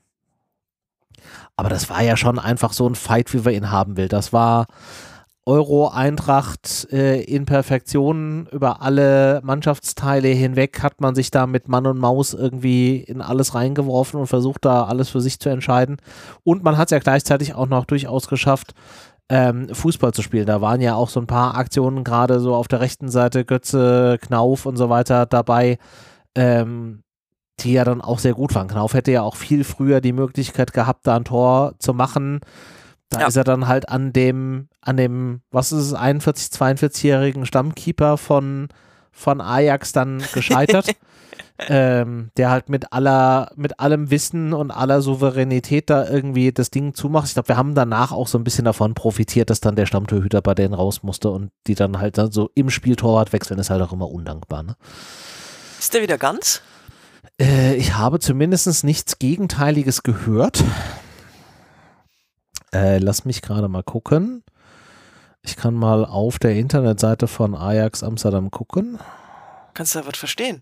Aber das war ja schon einfach so ein Fight, wie wir ihn haben will. Das war Euro-Eintracht äh, in Perfektion über alle Mannschaftsteile hinweg, hat man sich da mit Mann und Maus irgendwie in alles reingeworfen und versucht da alles für sich zu entscheiden. Und man hat es ja gleichzeitig auch noch durchaus geschafft, ähm, Fußball zu spielen. Da waren ja auch so ein paar Aktionen gerade so auf der rechten Seite, Götze, Knauf und so weiter dabei, ähm, die ja dann auch sehr gut waren. Knauf hätte ja auch viel früher die Möglichkeit gehabt, da ein Tor zu machen. Da Ja. ist er dann halt an dem, an dem, was ist es, einundvierzig-, zweiundvierzigjährigen Stammkeeper von, von Ajax dann gescheitert. ähm, der halt mit aller, mit allem Wissen und aller Souveränität da irgendwie das Ding zumacht. Ich glaube, wir haben danach auch so ein bisschen davon profitiert, dass dann der Stammtorhüter bei denen raus musste und die dann halt dann so im Spiel Torwart wechseln, ist halt auch immer undankbar, ne? Ist der wieder ganz? Äh, ich habe zumindest nichts Gegenteiliges gehört. Äh, lass mich gerade mal gucken. Ich kann mal auf der Internetseite von Ajax Amsterdam gucken. Kannst du da was verstehen?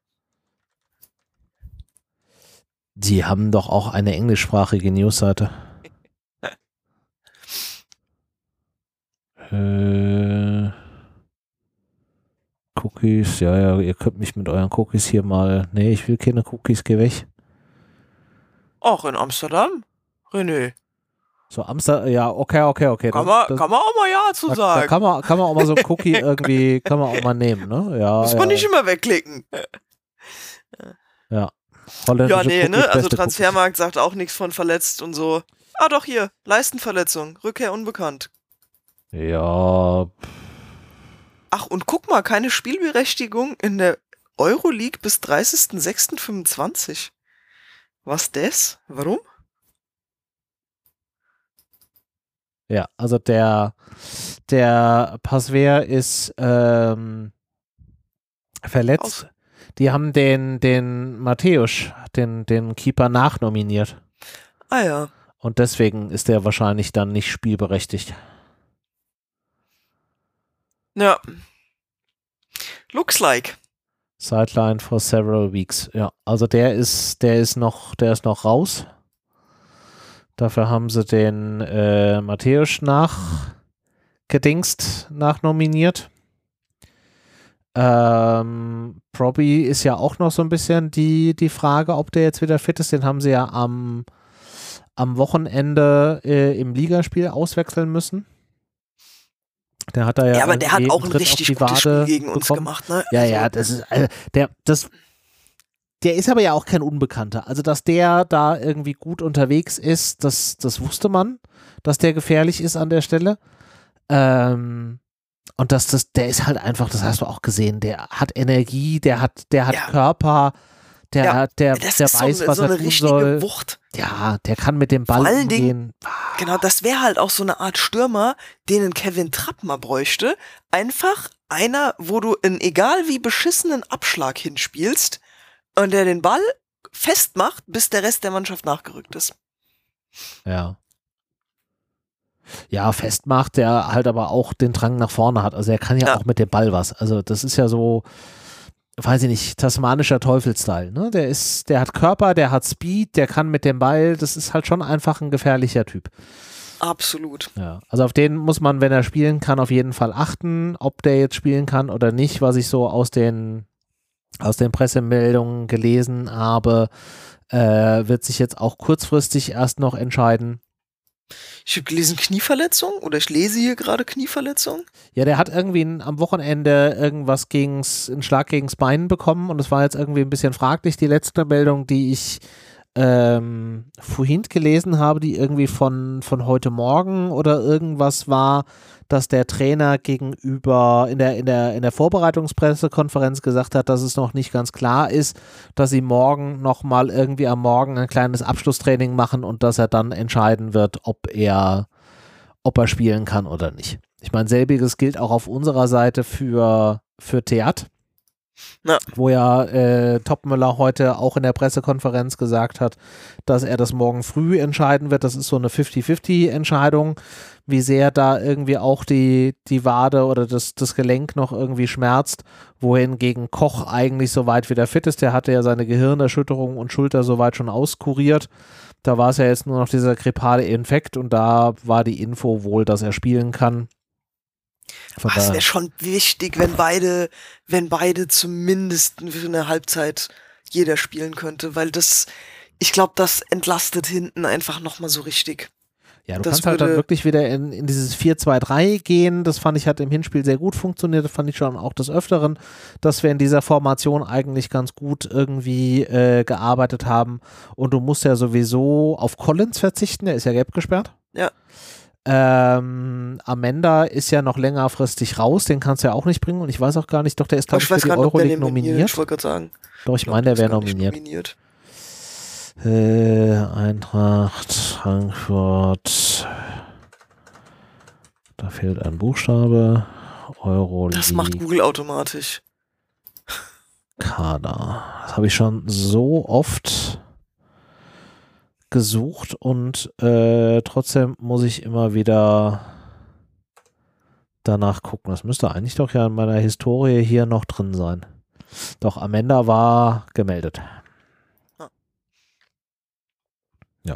Die haben doch auch eine englischsprachige Newsseite. äh, Cookies, ja, ja, ihr könnt mich mit euren Cookies hier mal. Nee, ich will keine Cookies, geh weg. Auch in Amsterdam? René. So, Amsterdam, ja, okay, okay, okay. Kann, das, man, das, kann man auch mal Ja zu da, sagen. da kann man, kann man auch mal so ein Cookie irgendwie, kann man auch mal nehmen, ne? Ja, Muss ja, man nicht immer wegklicken. ja. Ja, nee, Cookies, ne? Also beste Transfermarkt sagt auch nichts von verletzt und so. Ah, doch, hier. Leistenverletzung. Rückkehr unbekannt. Cookies. Ja. Ach, und guck mal, keine Spielberechtigung in der Euroleague bis dreißigster sechster fünfundzwanzig. Was das? Warum? Ja, also der, der Pasveer ist ähm, verletzt. Aus. Die haben den, den Matthäus, den, den Keeper, nachnominiert. Ah ja. Und deswegen ist der wahrscheinlich dann nicht spielberechtigt. Ja. Looks like. Sideline for several weeks. Ja, also der ist, der ist noch, der ist noch raus. Dafür haben sie den äh, Matthäus nachgedingst, nachnominiert. Ähm, Proby ist ja auch noch so ein bisschen die, die Frage, ob der jetzt wieder fit ist. Den haben sie ja am, am Wochenende äh, im Ligaspiel auswechseln müssen. Der hat da ja, Ja, aber der hat auch ein Tritt richtig auf die gutes Spiel Wade gegen uns bekommen. gemacht, ne? Ja, Also, ja, das ist, also, der, das, der ist aber ja auch kein Unbekannter. Also, dass der da irgendwie gut unterwegs ist, das, das wusste man, dass der gefährlich ist an der Stelle. Ähm, und dass das, der ist halt einfach, das hast du auch gesehen, der hat Energie, der hat, der hat Ja. Körper, der, Ja, der, das der ist weiß, so, was so er eine tun richtige soll. Wucht. Ja, der kann mit dem Ball Vor allen umgehen. Genau, das wäre halt auch so eine Art Stürmer, den ein Kevin Trapp mal bräuchte. Einfach einer, wo du einen egal wie beschissenen Abschlag hinspielst und der den Ball festmacht, bis der Rest der Mannschaft nachgerückt ist. Ja. Ja, festmacht, der halt aber auch den Drang nach vorne hat. Also er kann ja, Ja. auch mit dem Ball was. Also das ist ja so, weiß ich nicht, tasmanischer Teufelsstyle. Ne? Der ist, der hat Körper, der hat Speed, der kann mit dem Ball. Das ist halt schon einfach ein gefährlicher Typ. Absolut. Ja, also auf den muss man, wenn er spielen kann, auf jeden Fall achten, ob der jetzt spielen kann oder nicht, was ich so aus den, aus den Pressemeldungen gelesen habe, äh, wird sich jetzt auch kurzfristig erst noch entscheiden. Ich habe gelesen Knieverletzung oder ich lese hier gerade Knieverletzung. Ja, der hat irgendwie ein, am Wochenende irgendwas gegens, einen Schlag gegens Bein bekommen und es war jetzt irgendwie ein bisschen fraglich. Die letzte Meldung, die ich ähm, vorhin gelesen habe, die irgendwie von, von heute Morgen oder irgendwas war, dass der Trainer gegenüber in der, in der, in der Vorbereitungspressekonferenz gesagt hat, dass es noch nicht ganz klar ist, dass sie morgen nochmal irgendwie am Morgen ein kleines Abschlusstraining machen und dass er dann entscheiden wird, ob er, ob er spielen kann oder nicht. Ich meine, selbiges gilt auch auf unserer Seite für, für Theat. Ja. Wo ja äh, Topmöller heute auch in der Pressekonferenz gesagt hat, dass er das morgen früh entscheiden wird. Das ist so eine fünfzig fünfzig Entscheidung, wie sehr da irgendwie auch die, die Wade oder das, das Gelenk noch irgendwie schmerzt, wohingegen Koch eigentlich soweit wieder fit ist. Der hatte ja seine Gehirnerschütterung und Schulter soweit schon auskuriert. Da war es ja jetzt nur noch dieser grippale Infekt und da war die Info wohl, dass er spielen kann. Ach, es wäre schon wichtig, wenn beide, wenn beide zumindest für eine Halbzeit jeder spielen könnte, weil das, ich glaube, das entlastet hinten einfach nochmal so richtig. Ja, du Das kannst halt dann würde- wirklich wieder in, in dieses vier zwei drei gehen. Das fand ich hat im Hinspiel sehr gut funktioniert. Das fand ich schon auch des Öfteren, dass wir in dieser Formation eigentlich ganz gut irgendwie äh, gearbeitet haben. Und du musst ja sowieso auf Collins verzichten, der ist ja gelb gesperrt. Ja. Ähm, Amenda ist ja noch längerfristig raus, den kannst du ja auch nicht bringen und ich weiß auch gar nicht, doch der ist glaube Ich ich für weiß die gar nicht, ob der Euroleague nominiert. nominiert. Ich wollte gerade sagen. Doch, ich glaub, meine, der ist wäre gar nicht nominiert. nominiert. Äh, Eintracht, Frankfurt. Da fehlt ein Buchstabe. Euroleague. Das macht Google automatisch. Kader. Das habe ich schon so oft gesucht und äh, trotzdem muss ich immer wieder danach gucken. Das müsste eigentlich doch ja in meiner Historie hier noch drin sein. Doch, Amanda war gemeldet. Ja.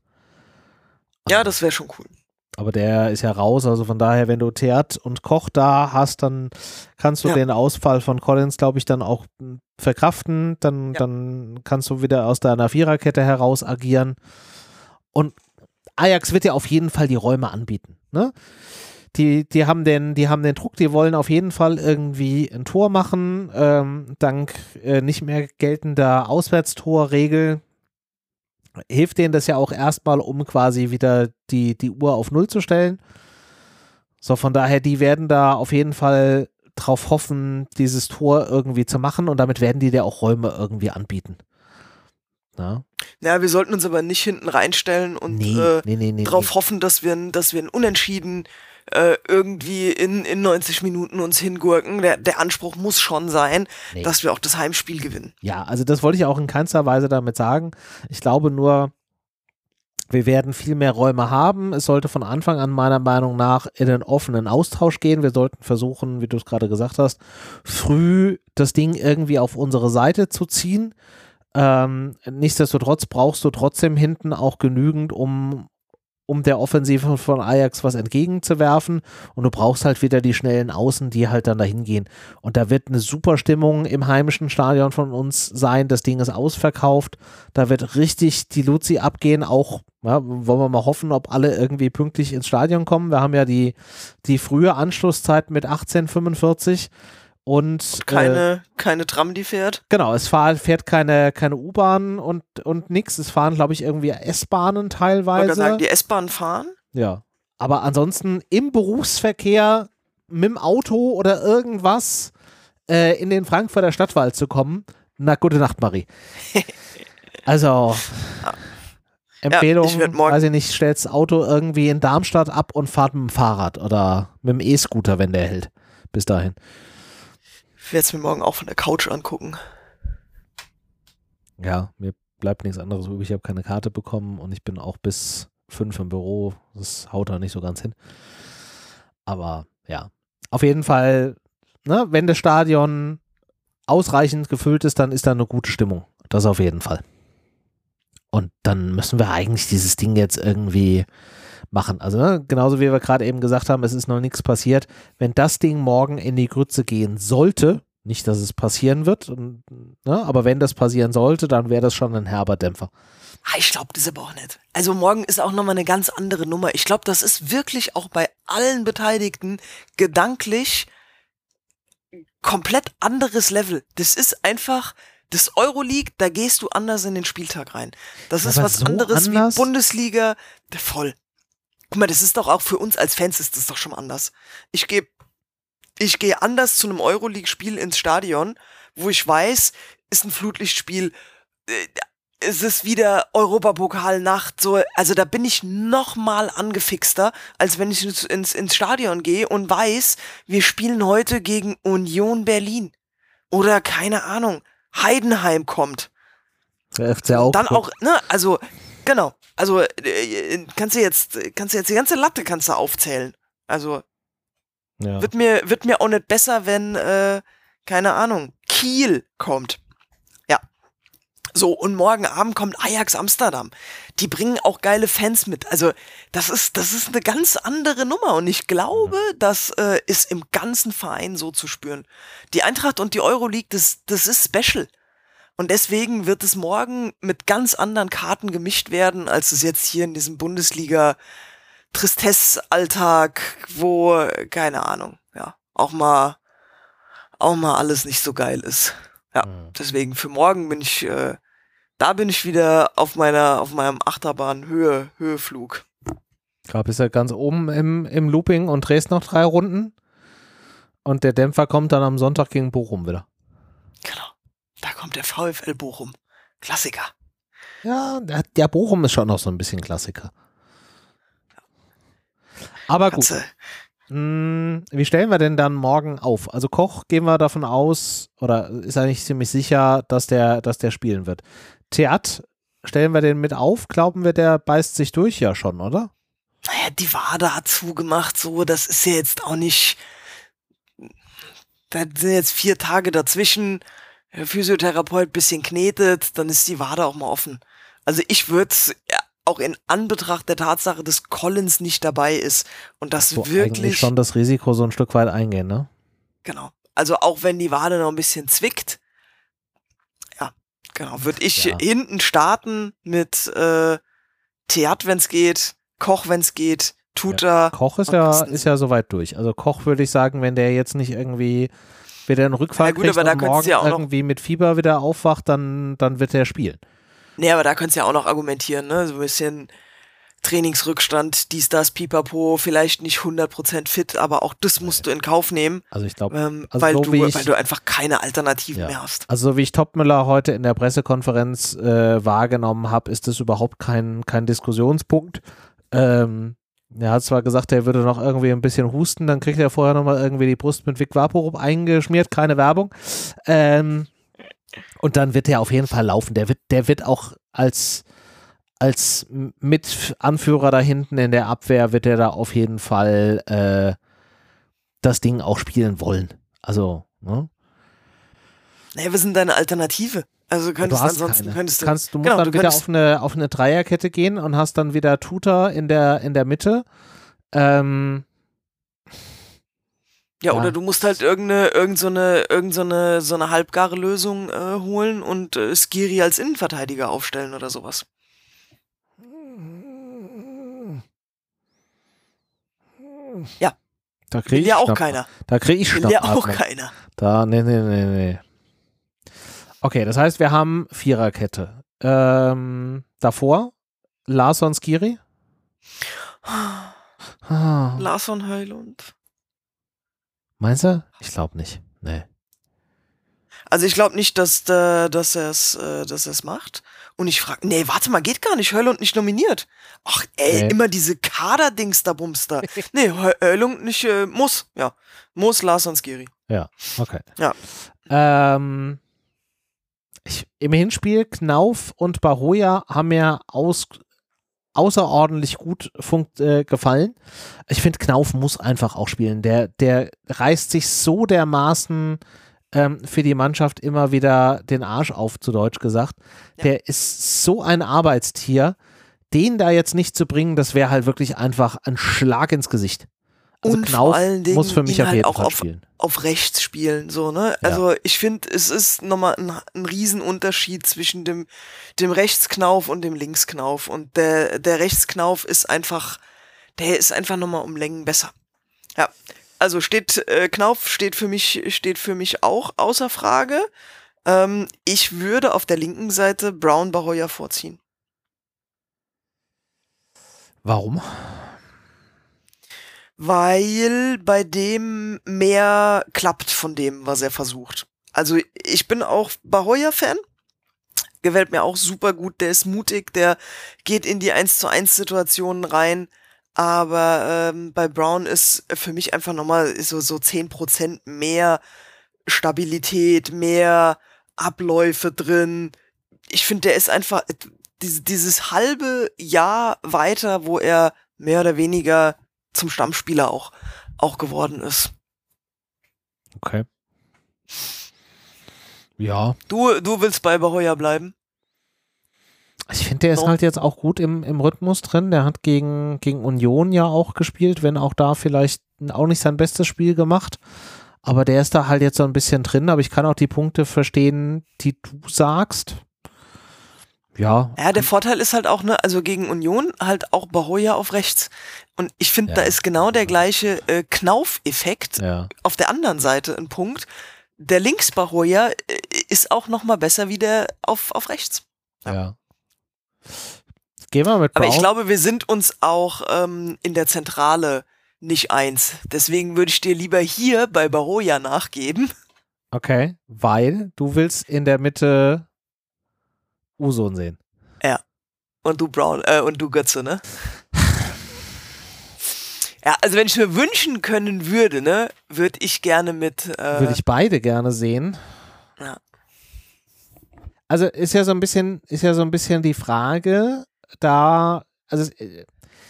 Ja, das wäre schon cool. Aber der ist ja raus, also von daher, wenn du Theat und Koch da hast, dann kannst du ja. den Ausfall von Collins, glaube ich, dann auch verkraften. Dann, ja. dann kannst du wieder aus deiner Viererkette heraus agieren. Und Ajax wird ja auf jeden Fall die Räume anbieten. Ne? Die, die, haben den, die haben den Druck, die wollen auf jeden Fall irgendwie ein Tor machen, ähm, dank äh, nicht mehr geltender Auswärtstorregel. Hilft denen das ja auch erstmal, um quasi wieder die, die Uhr auf Null zu stellen. So, von daher, die werden da auf jeden Fall drauf hoffen, dieses Tor irgendwie zu machen und damit werden die dir auch Räume irgendwie anbieten. Ja, ja wir sollten uns aber nicht hinten reinstellen und nee, äh, nee, nee, nee, drauf nee. hoffen, dass wir, dass wir ein Unentschieden äh, irgendwie in, in neunzig Minuten uns hingurken. Der, der Anspruch muss schon sein, nee. dass wir auch das Heimspiel gewinnen. Ja, also das wollte ich auch in keinster Weise damit sagen. Ich glaube nur, wir werden viel mehr Räume haben. Es sollte von Anfang an meiner Meinung nach in einen offenen Austausch gehen. Wir sollten versuchen, wie du es gerade gesagt hast, früh das Ding irgendwie auf unsere Seite zu ziehen. Ähm, nichtsdestotrotz brauchst du trotzdem hinten auch genügend, um um der Offensive von Ajax was entgegenzuwerfen und du brauchst halt wieder die schnellen Außen, die halt dann dahin gehen. Und da wird eine super Stimmung im heimischen Stadion von uns sein, das Ding ist ausverkauft, da wird richtig die Luzi abgehen, auch, ja, wollen wir mal hoffen, ob alle irgendwie pünktlich ins Stadion kommen. Wir haben ja die, die frühe Anschlusszeit mit achtzehn Uhr fünfundvierzig und keine, äh, keine Tram, die fährt. Genau, es fahr, fährt keine, keine U-Bahn und, und nix. Es fahren, glaube ich, irgendwie S-Bahnen teilweise. Ich sagen, die S-Bahn fahren? Ja. Aber ansonsten im Berufsverkehr mit dem Auto oder irgendwas äh, in den Frankfurter Stadtwald zu kommen, na, gute Nacht, Marie. Also, ja. Empfehlung, ja, ich morgen weiß ich nicht, stellst das Auto irgendwie in Darmstadt ab und fahrt mit dem Fahrrad oder mit dem E-Scooter, wenn der hält. Bis dahin. Ich werde es mir morgen auch von der Couch angucken. Ja, mir bleibt nichts anderes übrig. Ich habe keine Karte bekommen und ich bin auch bis fünf im Büro. Das haut da nicht so ganz hin. Aber ja, auf jeden Fall, ne, wenn das Stadion ausreichend gefüllt ist, dann ist da eine gute Stimmung. Das auf jeden Fall. Und dann müssen wir eigentlich dieses Ding jetzt irgendwie machen. Also ne, genauso wie wir gerade eben gesagt haben, es ist noch nichts passiert. Wenn das Ding morgen in die Grütze gehen sollte, nicht, dass es passieren wird, und, ne, aber wenn das passieren sollte, dann wäre das schon ein herber Dämpfer. Ich glaube das aber auch nicht. Also morgen ist auch nochmal eine ganz andere Nummer. Ich glaube, das ist wirklich auch bei allen Beteiligten gedanklich komplett anderes Level. Das ist einfach das Euroleague, da gehst du anders in den Spieltag rein. Das ist aber was so anderes anders? wie Bundesliga. Voll. Guck mal, das ist doch auch für uns als Fans ist das doch schon anders. Ich gehe ich gehe anders zu einem Euroleague-Spiel ins Stadion, wo ich weiß, ist ein Flutlichtspiel, äh, es ist wieder Europapokal-Nacht, so, also da bin ich noch mal angefixter, als wenn ich ins, ins Stadion gehe und weiß, wir spielen heute gegen Union Berlin. Oder, keine Ahnung, Heidenheim kommt. Der F C auch. Dann auch, ne, also, genau, also, äh, kannst du jetzt, kannst du jetzt die ganze Latte kannst du aufzählen. Also, ja. wird mir, wird mir auch nicht besser, wenn, äh, keine Ahnung, Kiel kommt. Ja. So, und morgen Abend kommt Ajax Amsterdam. Die bringen auch geile Fans mit. Also, das ist, das ist eine ganz andere Nummer. Und ich glaube, das äh, ist im ganzen Verein so zu spüren. Die Eintracht und die Euroleague, das, das ist special. Und deswegen wird es morgen mit ganz anderen Karten gemischt werden, als es jetzt hier in diesem Bundesliga-Tristesse-Alltag, wo, keine Ahnung, ja, auch mal, auch mal alles nicht so geil ist. Ja, deswegen für morgen bin ich, äh, da bin ich wieder auf meiner, auf meinem Achterbahn-Höhe, Höheflug. Da bist du ganz oben im, im Looping und drehst noch drei Runden. Und der Dämpfer kommt dann am Sonntag gegen Bochum wieder. Genau. Da kommt der VfL Bochum. Klassiker. Ja, der, der Bochum ist schon noch so ein bisschen Klassiker. Aber gut. Hm, wie stellen wir denn dann morgen auf? Also Koch, gehen wir davon aus, oder ist eigentlich ziemlich sicher, dass der, dass der spielen wird. Theat stellen wir den mit auf? Glauben wir, der beißt sich durch ja schon, oder? Naja, die Wade hat zugemacht, so, das ist ja jetzt auch nicht, da sind jetzt vier Tage dazwischen, der Physiotherapeut bisschen knetet, dann ist die Wade auch mal offen. Also ich würde ja, auch in Anbetracht der Tatsache, dass Collins nicht dabei ist und das so wirklich eigentlich schon das Risiko so ein Stück weit eingehen, ne? Genau. Also auch wenn die Wade noch ein bisschen zwickt, ja, genau, würde ich Ja. hinten starten mit äh, Theat, wenn es geht, Koch, wenn es geht, Tuta. Koch ist und ja, Carstensen. ist ja soweit durch. Also Koch würde ich sagen, wenn der jetzt nicht irgendwie wieder einen Rückfall Ja gut, kriegt aber da und könntest morgen du ja auch noch- irgendwie mit Fieber wieder aufwacht, dann, dann wird der spielen. Nee, aber da könntest du ja auch noch argumentieren, ne? So ein bisschen Trainingsrückstand, dies, das, pipapo, vielleicht nicht hundert Prozent fit, aber auch das musst du in Kauf nehmen, Also ich glaube, ähm, also weil, so du, wie ich- weil du einfach keine Alternativen Ja. mehr hast. also so wie ich Topmüller heute in der Pressekonferenz äh, wahrgenommen habe, ist das überhaupt kein, kein Diskussionspunkt. Ähm, er hat zwar gesagt, er würde noch irgendwie ein bisschen husten, dann kriegt er vorher nochmal irgendwie die Brust mit Vic Vaporub eingeschmiert, keine Werbung. Ähm, und dann wird er auf jeden Fall laufen. Der wird, der wird auch als, als Mitanführer da hinten in der Abwehr, wird er da auf jeden Fall äh, das Ding auch spielen wollen. Also, ne? Naja, was sind deine Alternative? Also Du könntest hast ansonsten keine. könntest du. Kannst, du musst genau, dann du wieder könntest, auf eine, auf eine Dreierkette gehen und hast dann wieder Tuta in der, in der Mitte. Ähm, ja, ja. oder du musst halt irgendeine, irgend so eine, irgend so eine, so eine halbgare Lösung äh, holen und äh, Skiri als Innenverteidiger aufstellen oder sowas. Ja. Da krieg Will ich ja auch Schnapp- keiner. Da kriege ich Will ja auch Schnappatmung. keiner. Da, nee, nee, nee, nee. Okay, das heißt, wir haben Viererkette. Ähm, davor Larsson Skiri. Ah, Larsson, Höjlund. meinst du? Ich glaube nicht. Nee. Also ich glaube nicht, dass, äh, dass er es äh, dass er's macht. Und ich frage, nee, warte mal, geht gar nicht. Höjlund nicht nominiert. Ach, ey, Nee. immer diese Kader-Dings da, Bumster. Nee, Hö- Höjlund nicht, äh, muss. Ja, muss Larsson, Skiri. Ja, okay. Ja. Ähm, ich, im Hinspiel Knauf und Baroja haben mir aus, außerordentlich gut funkt, äh, gefallen. Ich finde, Knauf muss einfach auch spielen. Der, der reißt sich so dermaßen ähm, für die Mannschaft immer wieder den Arsch auf, zu Deutsch gesagt. Ja. Der ist so ein Arbeitstier. Den da jetzt nicht zu bringen, das wäre halt wirklich einfach ein Schlag ins Gesicht. Also Und Knauf vor allen Dingen muss für mich ihn auf halt jeden auch Fall auf, spielen. auf rechts spielen, so, ne? Ja. Also ich finde, es ist nochmal ein, ein Riesenunterschied zwischen dem, dem Rechtsknauf und dem Linksknauf. Und der, der Rechtsknauf ist einfach, der ist einfach nochmal um Längen besser. Ja. Also steht, äh, Knauf steht für mich, steht für mich auch außer Frage. Ähm, ich würde auf der linken Seite Brown Bahoya vorziehen. Warum? Weil bei dem mehr klappt von dem, was er versucht. Also ich bin auch Bahoya-Fan. Gefällt mir auch super gut. Der ist mutig, der geht in die eins zu eins Situationen rein. Aber ähm, bei Brown ist für mich einfach nochmal so, so zehn Prozent mehr Stabilität, mehr Abläufe drin. Ich finde, der ist einfach diese, dieses halbe Jahr weiter, wo er mehr oder weniger zum Stammspieler auch, auch geworden ist. Okay. Ja. Du, du willst bei Bahoya bleiben? Ich finde, der ist No. halt jetzt auch gut im, im Rhythmus drin. Der hat gegen, gegen Union ja auch gespielt, wenn auch da vielleicht auch nicht sein bestes Spiel gemacht. Aber der ist da halt jetzt so ein bisschen drin. Aber ich kann auch die Punkte verstehen, die du sagst. Ja. Ja, der Vorteil ist halt auch, ne, also gegen Union halt auch Bahoya auf rechts. Und ich finde, Ja. da ist genau der gleiche äh, Knauf-Effekt Ja. auf der anderen Seite ein Punkt. Der Links-Bahoya äh, ist auch noch mal besser wie der auf, auf rechts. Ja. Gehen wir mit Aber ich Brown. glaube, wir sind uns auch ähm, in der Zentrale nicht eins. Deswegen würde ich dir lieber hier bei Bahoya nachgeben. Okay, weil du willst in der Mitte Usun sehen. Und du Brown, äh, und du Götze, ne? Ja, also wenn ich mir wünschen können würde, ne, würde ich gerne mit, äh, Würde ich beide gerne sehen. Ja. Also ist ja so ein bisschen, ist ja so ein bisschen die Frage, da, also es,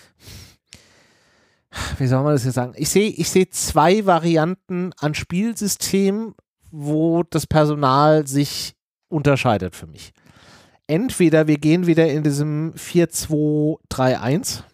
wie soll man das jetzt sagen? Ich sehe, ich sehe zwei Varianten an Spielsystemen, wo das Personal sich unterscheidet für mich. Entweder wir gehen wieder in diesem vier zwei drei eins,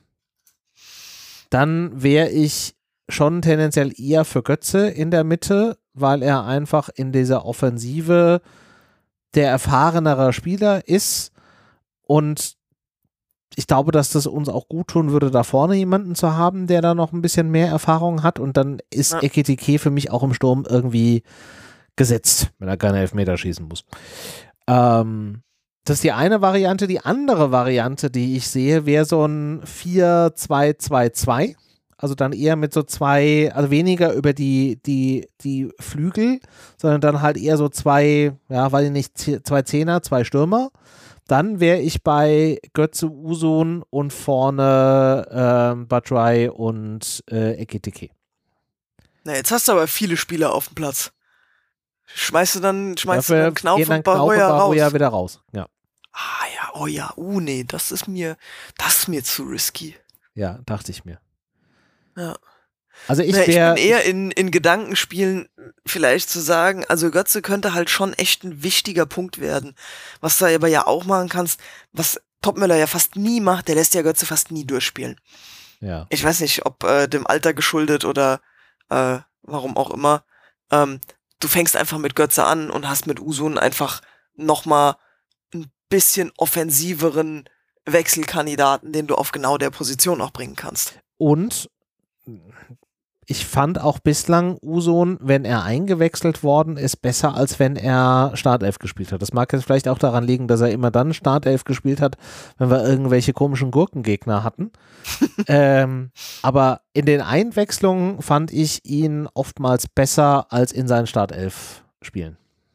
dann wäre ich schon tendenziell eher für Götze in der Mitte, weil er einfach in dieser Offensive der erfahrenere Spieler ist und ich glaube, dass das uns auch gut tun würde, da vorne jemanden zu haben, der da noch ein bisschen mehr Erfahrung hat und dann ist ja. Ekitike für mich auch im Sturm irgendwie gesetzt, wenn er keine Elfmeter schießen muss. Ähm, das ist die eine Variante. Die andere Variante, die ich sehe, wäre so ein vier zwei zwei zwei. Also dann eher mit so zwei, also weniger über die, die, die Flügel, sondern dann halt eher so zwei, ja, weiß ich nicht, zwei Zehner, zwei Stürmer. Dann wäre ich bei Götze, Usun und vorne ähm, Batshuayi und äh, Ekitike. Na, jetzt hast du aber viele Spieler auf dem Platz. Schmeißt du dann, schmeißt Dafür du dann Knauf dann und Barhoya raus? Barhoya wieder raus, ja. Ah ja, oh ja, uh nee, das ist mir, das ist mir zu risky. Ja, dachte ich mir. Ja. Also ich, Na, ich wär, bin eher in, in Gedankenspielen vielleicht zu sagen, also Götze könnte halt schon echt ein wichtiger Punkt werden. Was du aber ja auch machen kannst, was Topmöller ja fast nie macht, der lässt ja Götze fast nie durchspielen. Ja. Ich weiß nicht, ob äh, dem Alter geschuldet oder äh, warum auch immer. Ähm, du fängst einfach mit Götze an und hast mit Usun einfach nochmal ein bisschen offensiveren Wechselkandidaten, den du auf genau der Position auch bringen kannst. Und ich fand auch bislang Usun, wenn er eingewechselt worden ist, besser, als wenn er Startelf gespielt hat. Das mag jetzt vielleicht auch daran liegen, dass er immer dann Startelf gespielt hat, wenn wir irgendwelche komischen Gurkengegner hatten. ähm, aber in den Einwechslungen fand ich ihn oftmals besser als in seinen Startelf-Spielen.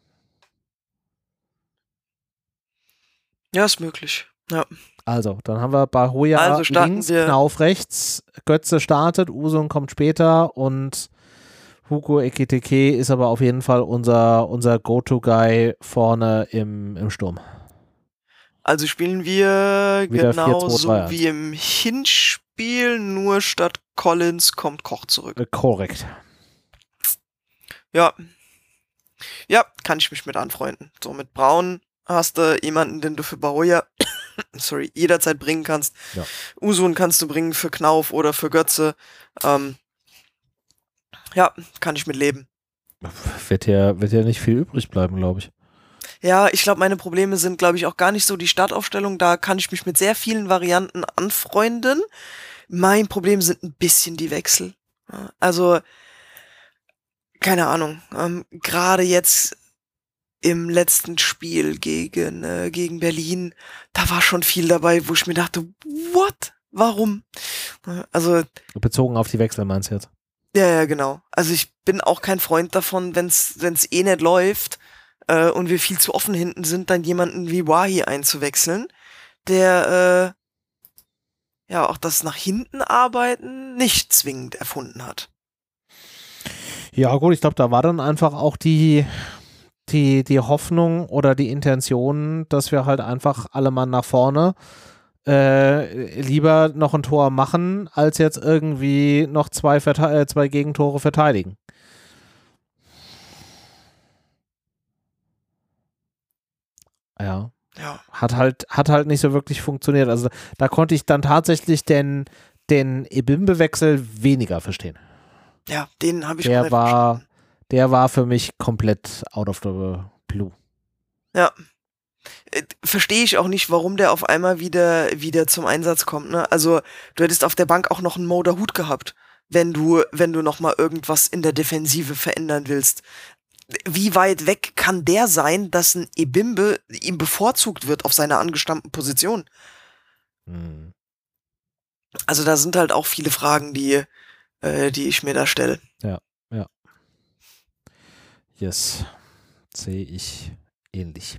Ja, ist möglich. Ja. Also, dann haben wir Barhoya also links, Knauf rechts, Götze startet, Usun kommt später und Hugo Ekitike ist aber auf jeden Fall unser, unser Go-To-Guy vorne im, im Sturm. Also spielen wir Wieder genauso wie im Hinspiel, nur statt Collins kommt Koch zurück. Äh, korrekt. Ja. Ja, kann ich mich mit anfreunden. So, mit Braun hast du jemanden, den du für Barhoya sorry, jederzeit bringen kannst. Ja. Usun kannst du bringen für Knauf oder für Götze. Ähm, ja, kann ich mit leben. Wird ja, wird ja nicht viel übrig bleiben, glaube ich. Ja, ich glaube, meine Probleme sind, glaube ich, auch gar nicht so die Startaufstellung. Da kann ich mich mit sehr vielen Varianten anfreunden. Mein Problem sind ein bisschen die Wechsel. Also, keine Ahnung. Ähm, gerade jetzt im letzten Spiel gegen, äh, gegen Berlin, da war schon viel dabei, wo ich mir dachte, what? Warum? Also bezogen auf die Wechsel meinst du jetzt? Ja, ja, genau. Also ich bin auch kein Freund davon, wenn's wenn's eh nicht läuft äh, und wir viel zu offen hinten sind, dann jemanden wie Wahi einzuwechseln, der äh, ja auch das nach hinten arbeiten nicht zwingend erfunden hat. Ja gut, ich glaube, da war dann einfach auch die Die, die Hoffnung oder die Intention, dass wir halt einfach alle Mann nach vorne äh, lieber noch ein Tor machen, als jetzt irgendwie noch zwei, Verte- äh, zwei Gegentore verteidigen. Ja. Ja. Hat halt, hat halt nicht so wirklich funktioniert. Also da konnte ich dann tatsächlich den, den Ebimbe-Wechsel weniger verstehen. Ja, den habe ich Der auch nicht war verstanden. Der war für mich komplett out of the blue. Ja. Äh, Verstehe ich auch nicht, warum der auf einmal wieder, wieder zum Einsatz kommt, ne? Also, du hättest auf der Bank auch noch einen Moderhut gehabt, wenn du, wenn du noch mal irgendwas in der Defensive verändern willst. Wie weit weg kann der sein, dass ein Ebimbe ihm bevorzugt wird auf seiner angestammten Position? Hm. Also, da sind halt auch viele Fragen, die, äh, die ich mir da stelle. Ja, ja. Yes. Sehe ich ähnlich.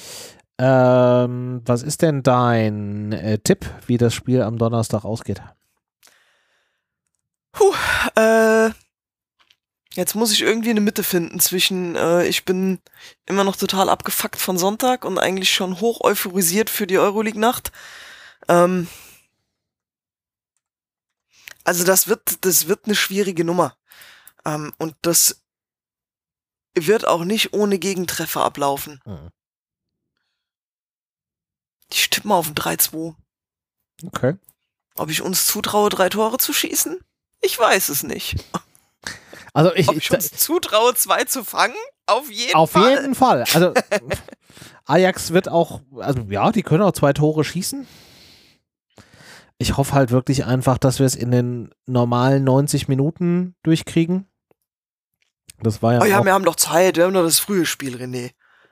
Ähm, was ist denn dein äh, Tipp, wie das Spiel am Donnerstag ausgeht? Puh, äh, Jetzt muss ich irgendwie eine Mitte finden zwischen, äh, ich bin immer noch total abgefuckt von Sonntag und eigentlich schon hoch euphorisiert für die Euroleague-Nacht. Ähm, also das wird, das wird eine schwierige Nummer. Ähm, und das wird auch nicht ohne Gegentreffer ablaufen. Mhm. Ich tippe mal auf ein drei zwei. Okay. Ob ich uns zutraue, drei Tore zu schießen? Ich weiß es nicht. Also ich, Ob ich uns zutraue, zwei zu fangen? Auf jeden auf Fall. jeden Fall. Also Ajax wird auch, also ja, die können auch zwei Tore schießen. Ich hoffe halt wirklich einfach, dass wir es in den normalen neunzig Minuten durchkriegen. Das war ja Oh ja, auch, wir haben doch Zeit, wir haben doch das frühe Spiel, René.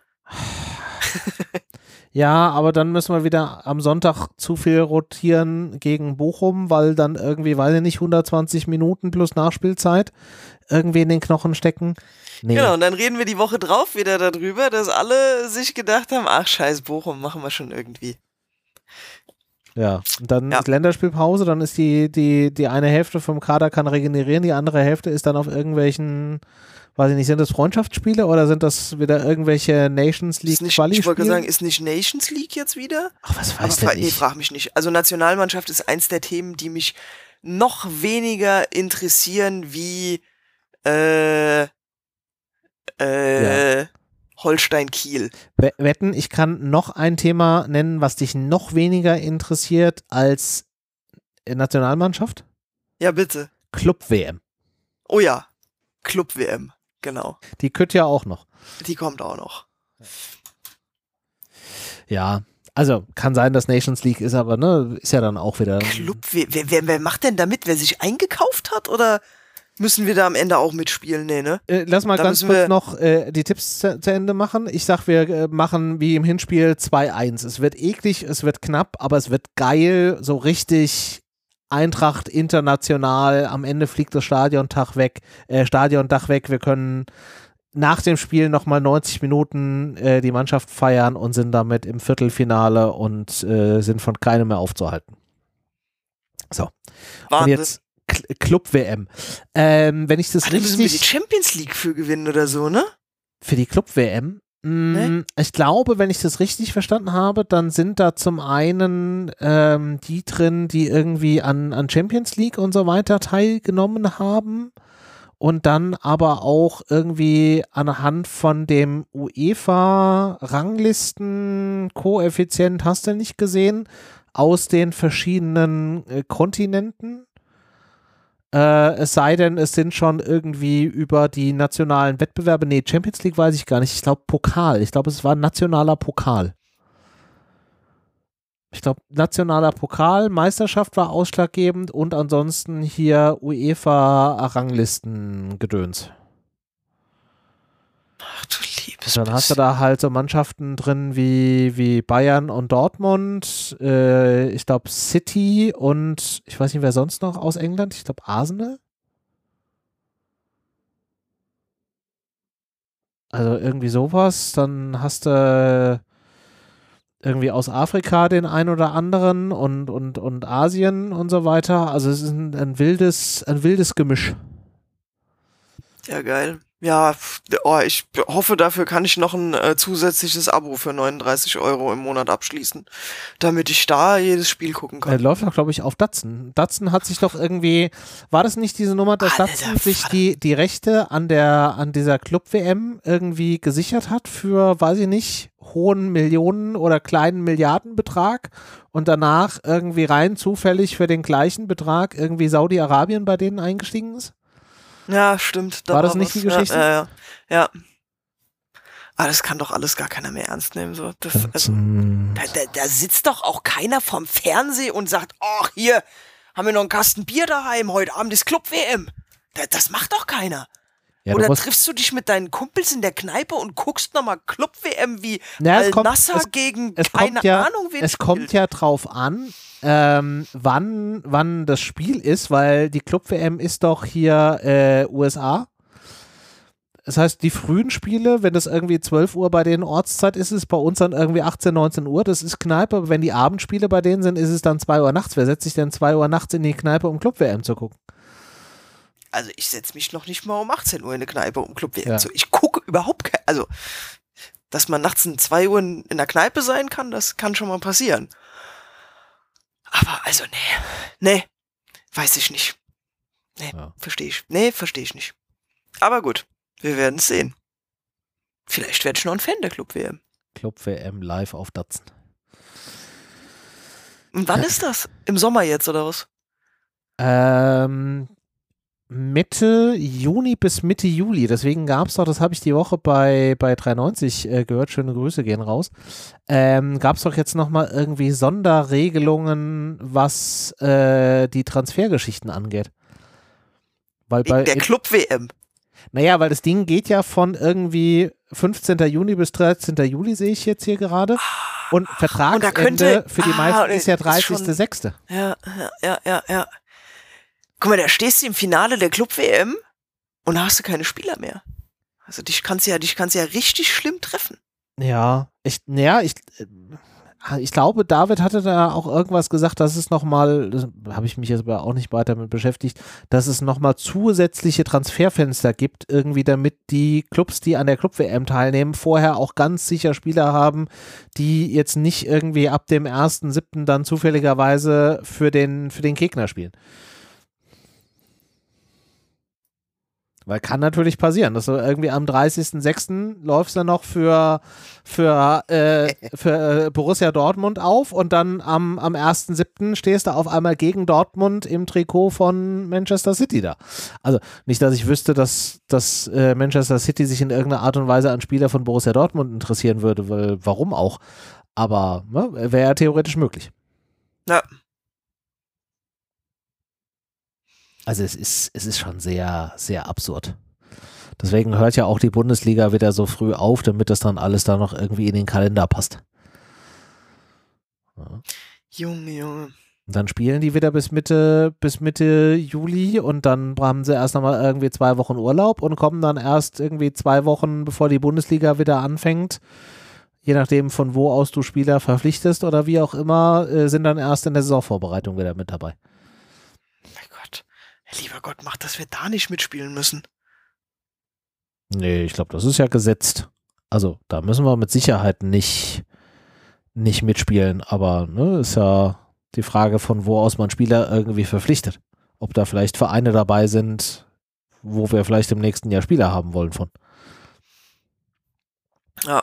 ja, aber dann müssen wir wieder am Sonntag zu viel rotieren gegen Bochum, weil dann irgendwie, weiß ich nicht, hundertzwanzig Minuten plus Nachspielzeit irgendwie in den Knochen stecken. Nee. Genau, und dann reden wir die Woche drauf wieder darüber, dass alle sich gedacht haben, ach scheiß Bochum, machen wir schon irgendwie. Ja, und dann Ja. ist Länderspielpause, dann ist die, die, die eine Hälfte vom Kader kann regenerieren, die andere Hälfte ist dann auf irgendwelchen, weiß ich nicht, sind das Freundschaftsspiele oder sind das wieder irgendwelche Nations League Ist nicht, Quali-Spiele? ich wollte gerade sagen, ist nicht Nations League jetzt wieder? Ach, was Aber weiß fra der nee, nicht. frag mich nicht. Also Nationalmannschaft ist eins der Themen, die mich noch weniger interessieren wie äh, äh, Holstein-Kiel. We- Wetten, ich kann noch ein Thema nennen, was dich noch weniger interessiert als Nationalmannschaft? Ja, bitte. Club-W M. Oh ja, Club-W M, genau. Die könnte ja auch noch. Die kommt auch noch. Ja, also kann sein, dass Nations League ist, aber ne, ist ja dann auch wieder. Club, wer, wer, wer macht denn damit? Wer sich eingekauft hat? Oder müssen wir da am Ende auch mitspielen? Nee, ne? Äh, lass mal Da ganz müssen kurz wir- noch äh, die Tipps zu, zu Ende machen. Ich sag, wir äh, machen wie im Hinspiel zwei eins. Es wird eklig, es wird knapp, aber es wird geil, so richtig Eintracht international. Am Ende fliegt das Stadiontag weg, äh, Stadiondach weg. Wir können nach dem Spiel nochmal neunzig Minuten äh, die Mannschaft feiern und sind damit im Viertelfinale und äh, sind von keinem mehr aufzuhalten. So. Und Wahnsinn. jetzt K- Club-W M. Ähm, wenn ich das Ah, da müssen wir die richtig Champions League für gewinnen oder so, ne? für die Club-W M, mh, Nee? ich glaube, wenn ich das richtig verstanden habe, dann sind da zum einen ähm, die drin, die irgendwie an, an Champions League und so weiter teilgenommen haben und dann aber auch irgendwie anhand von dem UEFA-Ranglisten-Koeffizient, hast du nicht gesehen, aus den verschiedenen äh, Kontinenten. Äh, es sei denn, es sind schon irgendwie über die nationalen Wettbewerbe, nee, Champions League weiß ich gar nicht, ich glaube Pokal, ich glaube es war ein nationaler Pokal. Ich glaube, nationaler Pokal, Meisterschaft war ausschlaggebend und ansonsten hier UEFA-Ranglisten-Gedöns. Ach du liebes Dann hast du bisschen. da halt so Mannschaften drin wie, wie Bayern und Dortmund, äh, ich glaube City und ich weiß nicht, wer sonst noch aus England, ich glaube Arsenal. Also irgendwie sowas, dann hast du irgendwie aus Afrika den ein oder anderen und, und, und Asien und so weiter. Also es ist ein, ein wildes, ein wildes Gemisch. Ja, geil. Ja, pf, oh, ich hoffe, dafür kann ich noch ein äh, zusätzliches Abo für neununddreißig Euro im Monat abschließen, damit ich da jedes Spiel gucken Er kann. läuft doch, glaube ich, auf Datsun. Datsun hat sich doch irgendwie, war das nicht diese Nummer, dass Alter Datsun sich Vater. die, die Rechte an der, an dieser Club-W M irgendwie gesichert hat für, weiß ich nicht, hohen Millionen oder kleinen Milliardenbetrag und danach irgendwie rein zufällig für den gleichen Betrag irgendwie Saudi-Arabien bei denen eingestiegen ist? Ja, stimmt. Da War das nicht was. die Geschichte? Ja, ja, ja. ja. Aber das kann doch alles gar keiner mehr ernst nehmen. So. Das, also, Datsun. da, da, da sitzt doch auch keiner vorm Fernseher und sagt, ach, hier haben wir noch einen Kasten Bier daheim, heute Abend ist Club-W M. Da, das macht doch keiner. Ja, du Oder musst- triffst du dich mit deinen Kumpels in der Kneipe und guckst nochmal Club-W M wie Ja, es kommt- Al-Nassr es- gegen es keine kommt ja, Ahnung, wen es kommt spielt. ja drauf an, ähm, wann, wann das Spiel ist, weil die Club-W M ist doch hier äh, U S A. Das heißt, die frühen Spiele, wenn das irgendwie zwölf Uhr bei denen Ortszeit ist, ist es bei uns dann irgendwie achtzehn, neunzehn Uhr. Das ist Kneipe, aber wenn die Abendspiele bei denen sind, ist es dann zwei Uhr nachts. Wer setzt sich denn zwei Uhr nachts in die Kneipe, um Club-W M zu gucken? also ich setze mich noch nicht mal um achtzehn Uhr in eine Kneipe, um Club W M Ja. zu. Ich gucke überhaupt kein, also, dass man nachts um zwei Uhr in, in der Kneipe sein kann, das kann schon mal passieren. Aber, also, nee, nee, weiß ich nicht. Nee, Ja. verstehe ich. Nee, verstehe ich nicht. Aber gut, wir werden es sehen. Vielleicht werde ich noch ein Fan der Club W M. Club W M live auf Datsen. Und wann ist das? Im Sommer jetzt, oder was? Ähm, Mitte Juni bis Mitte Juli. Deswegen gab es doch, das habe ich die Woche bei, bei dreiundneunzig äh, gehört, schöne Grüße gehen raus, ähm, gab es doch jetzt nochmal irgendwie Sonderregelungen, was äh, die Transfergeschichten angeht. Weil bei, Der Club W M. Naja, weil das Ding geht ja von irgendwie fünfzehnten Juni bis dreizehnten Juli, sehe ich jetzt hier gerade. Und Vertragsende könnte- für die ah, meisten ist ja ist schon- dreißigster sechster Ja, ja, ja, ja, ja. Guck mal, da stehst du im Finale der Club W M und da hast du keine Spieler mehr. Also dich kannst ja, dich kannst ja richtig schlimm treffen. Ja, ich, naja, ich, äh, ich glaube, David hatte da auch irgendwas gesagt, dass es nochmal, da habe ich mich jetzt aber auch nicht weiter mit beschäftigt, dass es nochmal zusätzliche Transferfenster gibt, irgendwie damit die Clubs, die an der Club-W M teilnehmen, vorher auch ganz sicher Spieler haben, die jetzt nicht irgendwie ab dem ersten siebten dann zufälligerweise für den, für den Gegner spielen. Weil kann natürlich passieren, dass du irgendwie am dreißigsten sechsten läufst dann noch für, für, äh, für äh, Borussia Dortmund auf und dann am, am ersten siebten stehst du auf einmal gegen Dortmund im Trikot von Manchester City da. Also nicht, dass ich wüsste, dass, dass äh, Manchester City sich in irgendeiner Art und Weise an Spieler von Borussia Dortmund interessieren würde, weil warum auch? Aber ne, wäre ja theoretisch möglich. Ja. Also es ist, es ist schon sehr, sehr absurd. Deswegen hört ja auch die Bundesliga wieder so früh auf, damit das dann alles da noch irgendwie in den Kalender passt. Ja. Junge, Junge. Und dann spielen die wieder bis Mitte, bis Mitte Juli und dann haben sie erst nochmal irgendwie zwei Wochen Urlaub und kommen dann erst irgendwie zwei Wochen, bevor die Bundesliga wieder anfängt, je nachdem von wo aus du Spieler verpflichtest oder wie auch immer, äh, sind dann erst in der Saisonvorbereitung wieder mit dabei. Mein Gott. Lieber Gott, mach, dass wir da nicht mitspielen müssen. Nee, ich glaube, das ist ja gesetzt. Also da müssen wir mit Sicherheit nicht, nicht mitspielen, aber ne, ist ja die Frage, von wo aus man Spieler irgendwie verpflichtet. Ob da vielleicht Vereine dabei sind, wo wir vielleicht im nächsten Jahr Spieler haben wollen von. Ja.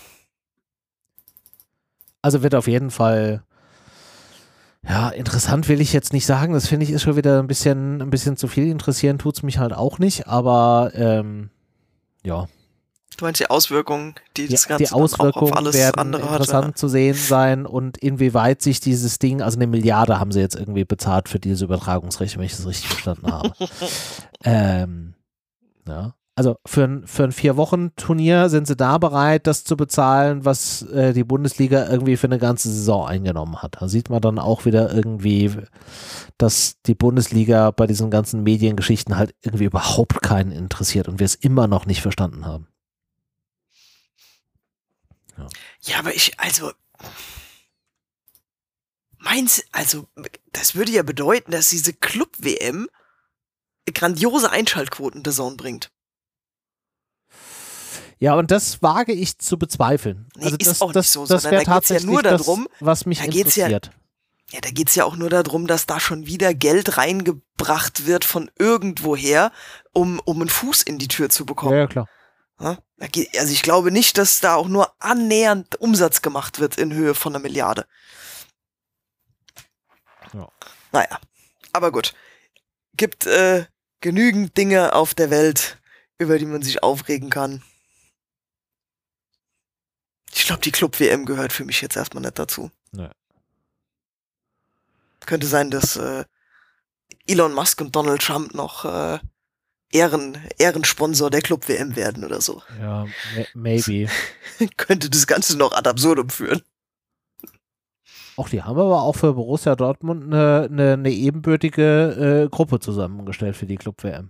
Also wird auf jeden Fall, ja, interessant will ich jetzt nicht sagen. Das finde ich ist schon wieder ein bisschen, ein bisschen zu viel. Interessieren tut es mich halt auch nicht, aber ähm, ja. Du meinst die Auswirkungen, die, Die, das Ganze die Auswirkungen dann auch auf alles werden andere interessant hatte. zu sehen sein und inwieweit sich dieses Ding, also eine Milliarde haben sie jetzt irgendwie bezahlt für diese Übertragungsrechte, wenn ich das richtig verstanden habe. ähm, ja. Also für ein, für ein Vier-Wochen-Turnier sind sie da bereit, das zu bezahlen, was äh, die Bundesliga irgendwie für eine ganze Saison eingenommen hat. Da sieht man dann auch wieder irgendwie, dass die Bundesliga bei diesen ganzen Mediengeschichten halt irgendwie überhaupt keinen interessiert und wir es immer noch nicht verstanden haben. Ja. Ja, aber ich, also, meins, also, das würde ja bedeuten, dass diese Club-W M grandiose Einschaltquoten der Zone bringt. Ja, und das wage ich zu bezweifeln. Nee, also ist das, auch das, nicht so, das sondern wäre da geht's ja tatsächlich nur das, darum- was mich da geht's ja- interessiert. Ja, da geht's ja auch nur darum, dass da schon wieder Geld reingebracht wird von irgendwoher, um, um einen Fuß in die Tür zu Ja, bekommen. ja, klar. Ja? Da geht, also ich glaube nicht, dass da auch nur annähernd Umsatz gemacht wird in Höhe von einer Milliarde. Ja. Naja, aber gut. Gibt äh, genügend Dinge auf der Welt, über die man sich aufregen kann. Ich glaube, die Club-W M gehört für mich jetzt erstmal nicht dazu. Nee. Könnte sein, dass äh, Elon Musk und Donald Trump noch äh, Ehren, Ehrensponsor der Club-W M werden oder so. Ja, ma- maybe. Könnte das Ganze noch ad absurdum führen. Auch die haben aber auch für Borussia Dortmund eine, eine, eine ebenbürtige äh, Gruppe zusammengestellt für die Club-W M.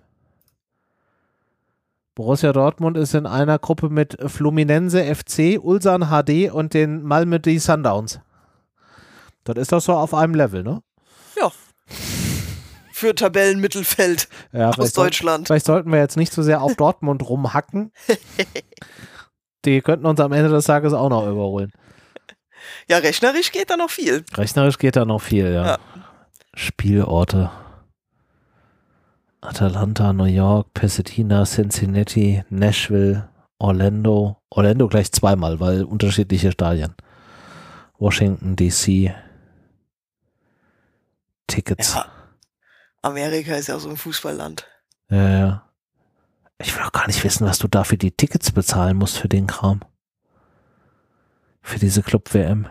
Borussia Dortmund ist in einer Gruppe mit Fluminense F C, Ulsan H D und den Malmö Sundowns. Das ist doch so auf einem Level, ne? Ja. für Tabellenmittelfeld ja, aus Deutschland. Soll, vielleicht sollten wir jetzt nicht so sehr auf Dortmund rumhacken. Die könnten uns am Ende des Tages auch noch überholen. Ja, rechnerisch geht da noch viel. Rechnerisch geht da noch viel, ja. ja. Spielorte. Atalanta, New York, Pasadena, Cincinnati, Nashville, Orlando. Orlando gleich zweimal, weil unterschiedliche Stadien. Washington, D C. Tickets. Ja. Amerika ist ja auch so ein Fußballland. Ja, ja. Ich will auch gar nicht wissen, was du da für die Tickets bezahlen musst für den Kram. Für diese Club-W M.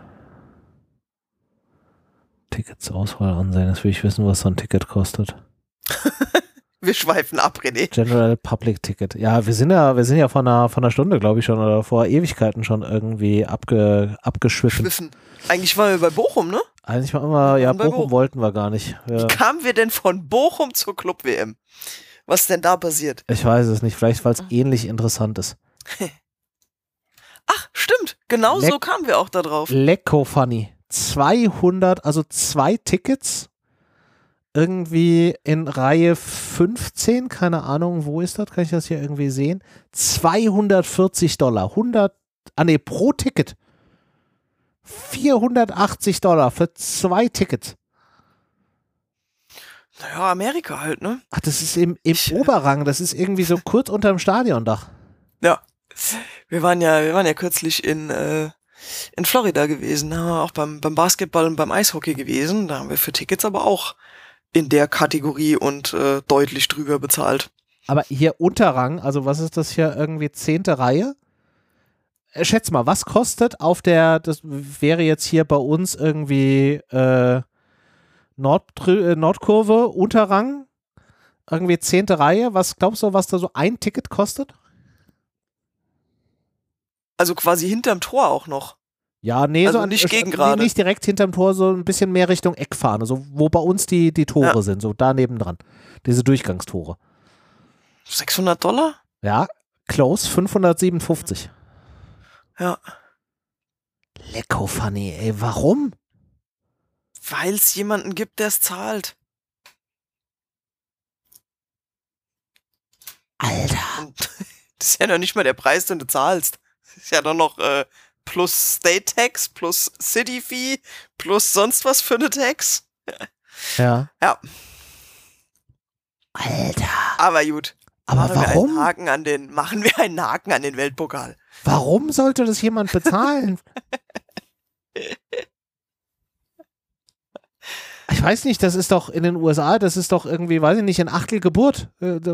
Tickets, Auswahl ansehen. Jetzt will ich wissen, was so ein Ticket kostet. Wir schweifen ab, René. General Public Ticket. Ja, wir sind ja, wir sind ja von einer, von einer Stunde, glaube ich schon, oder vor Ewigkeiten schon irgendwie abge, abgeschwiffen. Schwiffen. Eigentlich waren wir bei Bochum, ne? Eigentlich war immer, ja, Bochum, Bochum wollten wir gar nicht. Ja. Wie kamen wir denn von Bochum zur Club-W M? Was denn da passiert? Ich weiß es nicht, vielleicht weil es ähnlich interessant ist. Ach, stimmt. Genau Le- so kamen wir auch da drauf. Lecko funny. zweihundert, also zwei Tickets. Irgendwie in Reihe fünfzehn, keine Ahnung, wo ist das? Kann ich das hier irgendwie sehen? zweihundertvierzig Dollar. hundert, ah ne, pro Ticket. vierhundertachtzig Dollar für zwei Tickets. Naja, Amerika halt, ne? Ach, das ist im, im ich, Oberrang, das ist irgendwie so kurz unterm Stadiondach. Ja. Wir waren ja, wir waren ja kürzlich in, äh, in Florida gewesen, da haben wir auch beim, beim Basketball und beim Eishockey gewesen. Da haben wir für Tickets aber auch in der Kategorie und äh, deutlich drüber bezahlt. Aber hier Unterrang, also was ist das hier, irgendwie zehnte Reihe? Äh, schätz mal, was kostet auf der, das wäre jetzt hier bei uns irgendwie äh, Nord, äh, Nordkurve, Unterrang, irgendwie zehnte Reihe. Was glaubst du, was da so ein Ticket kostet? Also quasi hinterm Tor auch noch. Ja, nee, also so nicht an, gegen nee, gerade. Nicht direkt hinterm Tor, so ein bisschen mehr Richtung Eckfahne, so wo bei uns die, die Tore ja. sind, so da nebendran. Diese Durchgangstore. sechshundert Dollar? Ja, close, fünfhundertsiebenundfünfzig. Ja. Lecko funny, ey, warum? Weil es jemanden gibt, der es zahlt. Alter. Und das ist ja noch nicht mal der Preis, den du zahlst. Das ist ja doch noch äh, plus State Tax, plus City Fee, plus sonst was für eine Tax. Ja. Ja. Alter. Aber gut. Aber machen warum? Wir einen Haken an den, machen wir einen Haken an den Weltpokal. Warum sollte das jemand bezahlen? Ich weiß nicht, das ist doch in den U S A, das ist doch irgendwie, weiß ich nicht, ein Achtel Geburt.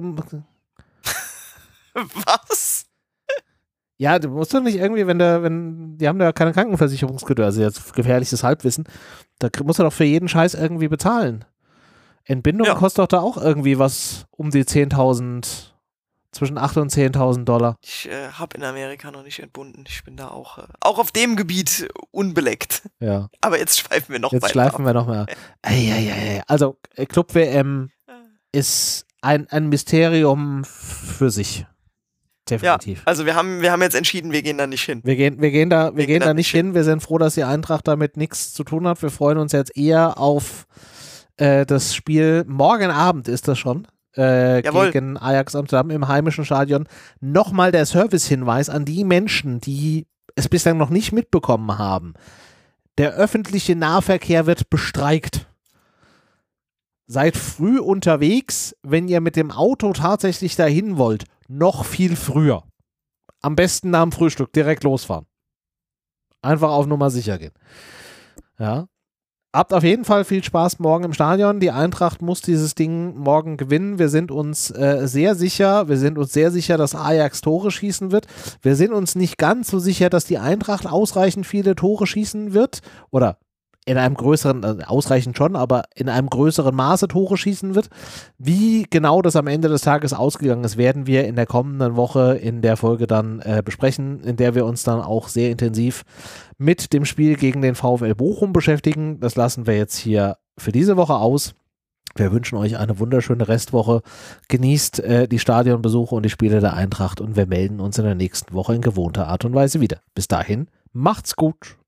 Was? Ja, du musst doch nicht irgendwie, wenn der, wenn, die haben da keine Krankenversicherungsgedöse, jetzt gefährliches Halbwissen, da musst du doch für jeden Scheiß irgendwie bezahlen. Entbindung ja. kostet doch da auch irgendwie was um die zehntausend, zwischen achttausend und zehntausend Dollar. Ich äh, habe in Amerika noch nicht entbunden. Ich bin da auch, äh, auch auf dem Gebiet unbeleckt. Ja. Aber jetzt schweifen wir noch jetzt weiter. Jetzt schleifen wir noch mehr. Eieiei. Also, Club-W M ist ein, ein Mysterium für sich. Definitiv. Ja, also wir haben, wir haben jetzt entschieden, wir gehen da nicht hin. Wir gehen, wir gehen da, wir, wir gehen, gehen da nicht hin. hin. Wir sind froh, dass die Eintracht damit nichts zu tun hat. Wir freuen uns jetzt eher auf äh, das Spiel. Morgen Abend ist das schon. Äh, gegen Ajax Amsterdam im heimischen Stadion. Nochmal der Servicehinweis an die Menschen, die es bislang noch nicht mitbekommen haben. Der öffentliche Nahverkehr wird bestreikt. Seid früh unterwegs, wenn ihr mit dem Auto tatsächlich dahin wollt. Noch viel früher. Am besten nach dem Frühstück direkt losfahren. Einfach auf Nummer sicher gehen. Ja. Habt auf jeden Fall viel Spaß morgen im Stadion. Die Eintracht muss dieses Ding morgen gewinnen. Wir sind uns äh, sehr sicher, wir sind uns sehr sicher, dass Ajax Tore schießen wird. Wir sind uns nicht ganz so sicher, dass die Eintracht ausreichend viele Tore schießen wird. Oder in einem größeren, also ausreichend schon, aber in einem größeren Maße Tore schießen wird. Wie genau das am Ende des Tages ausgegangen ist, werden wir in der kommenden Woche in der Folge dann äh, besprechen, in der wir uns dann auch sehr intensiv mit dem Spiel gegen den VfL Bochum beschäftigen. Das lassen wir jetzt hier für diese Woche aus. Wir wünschen euch eine wunderschöne Restwoche. Genießt äh, die Stadionbesuche und die Spiele der Eintracht und wir melden uns in der nächsten Woche in gewohnter Art und Weise wieder. Bis dahin, macht's gut.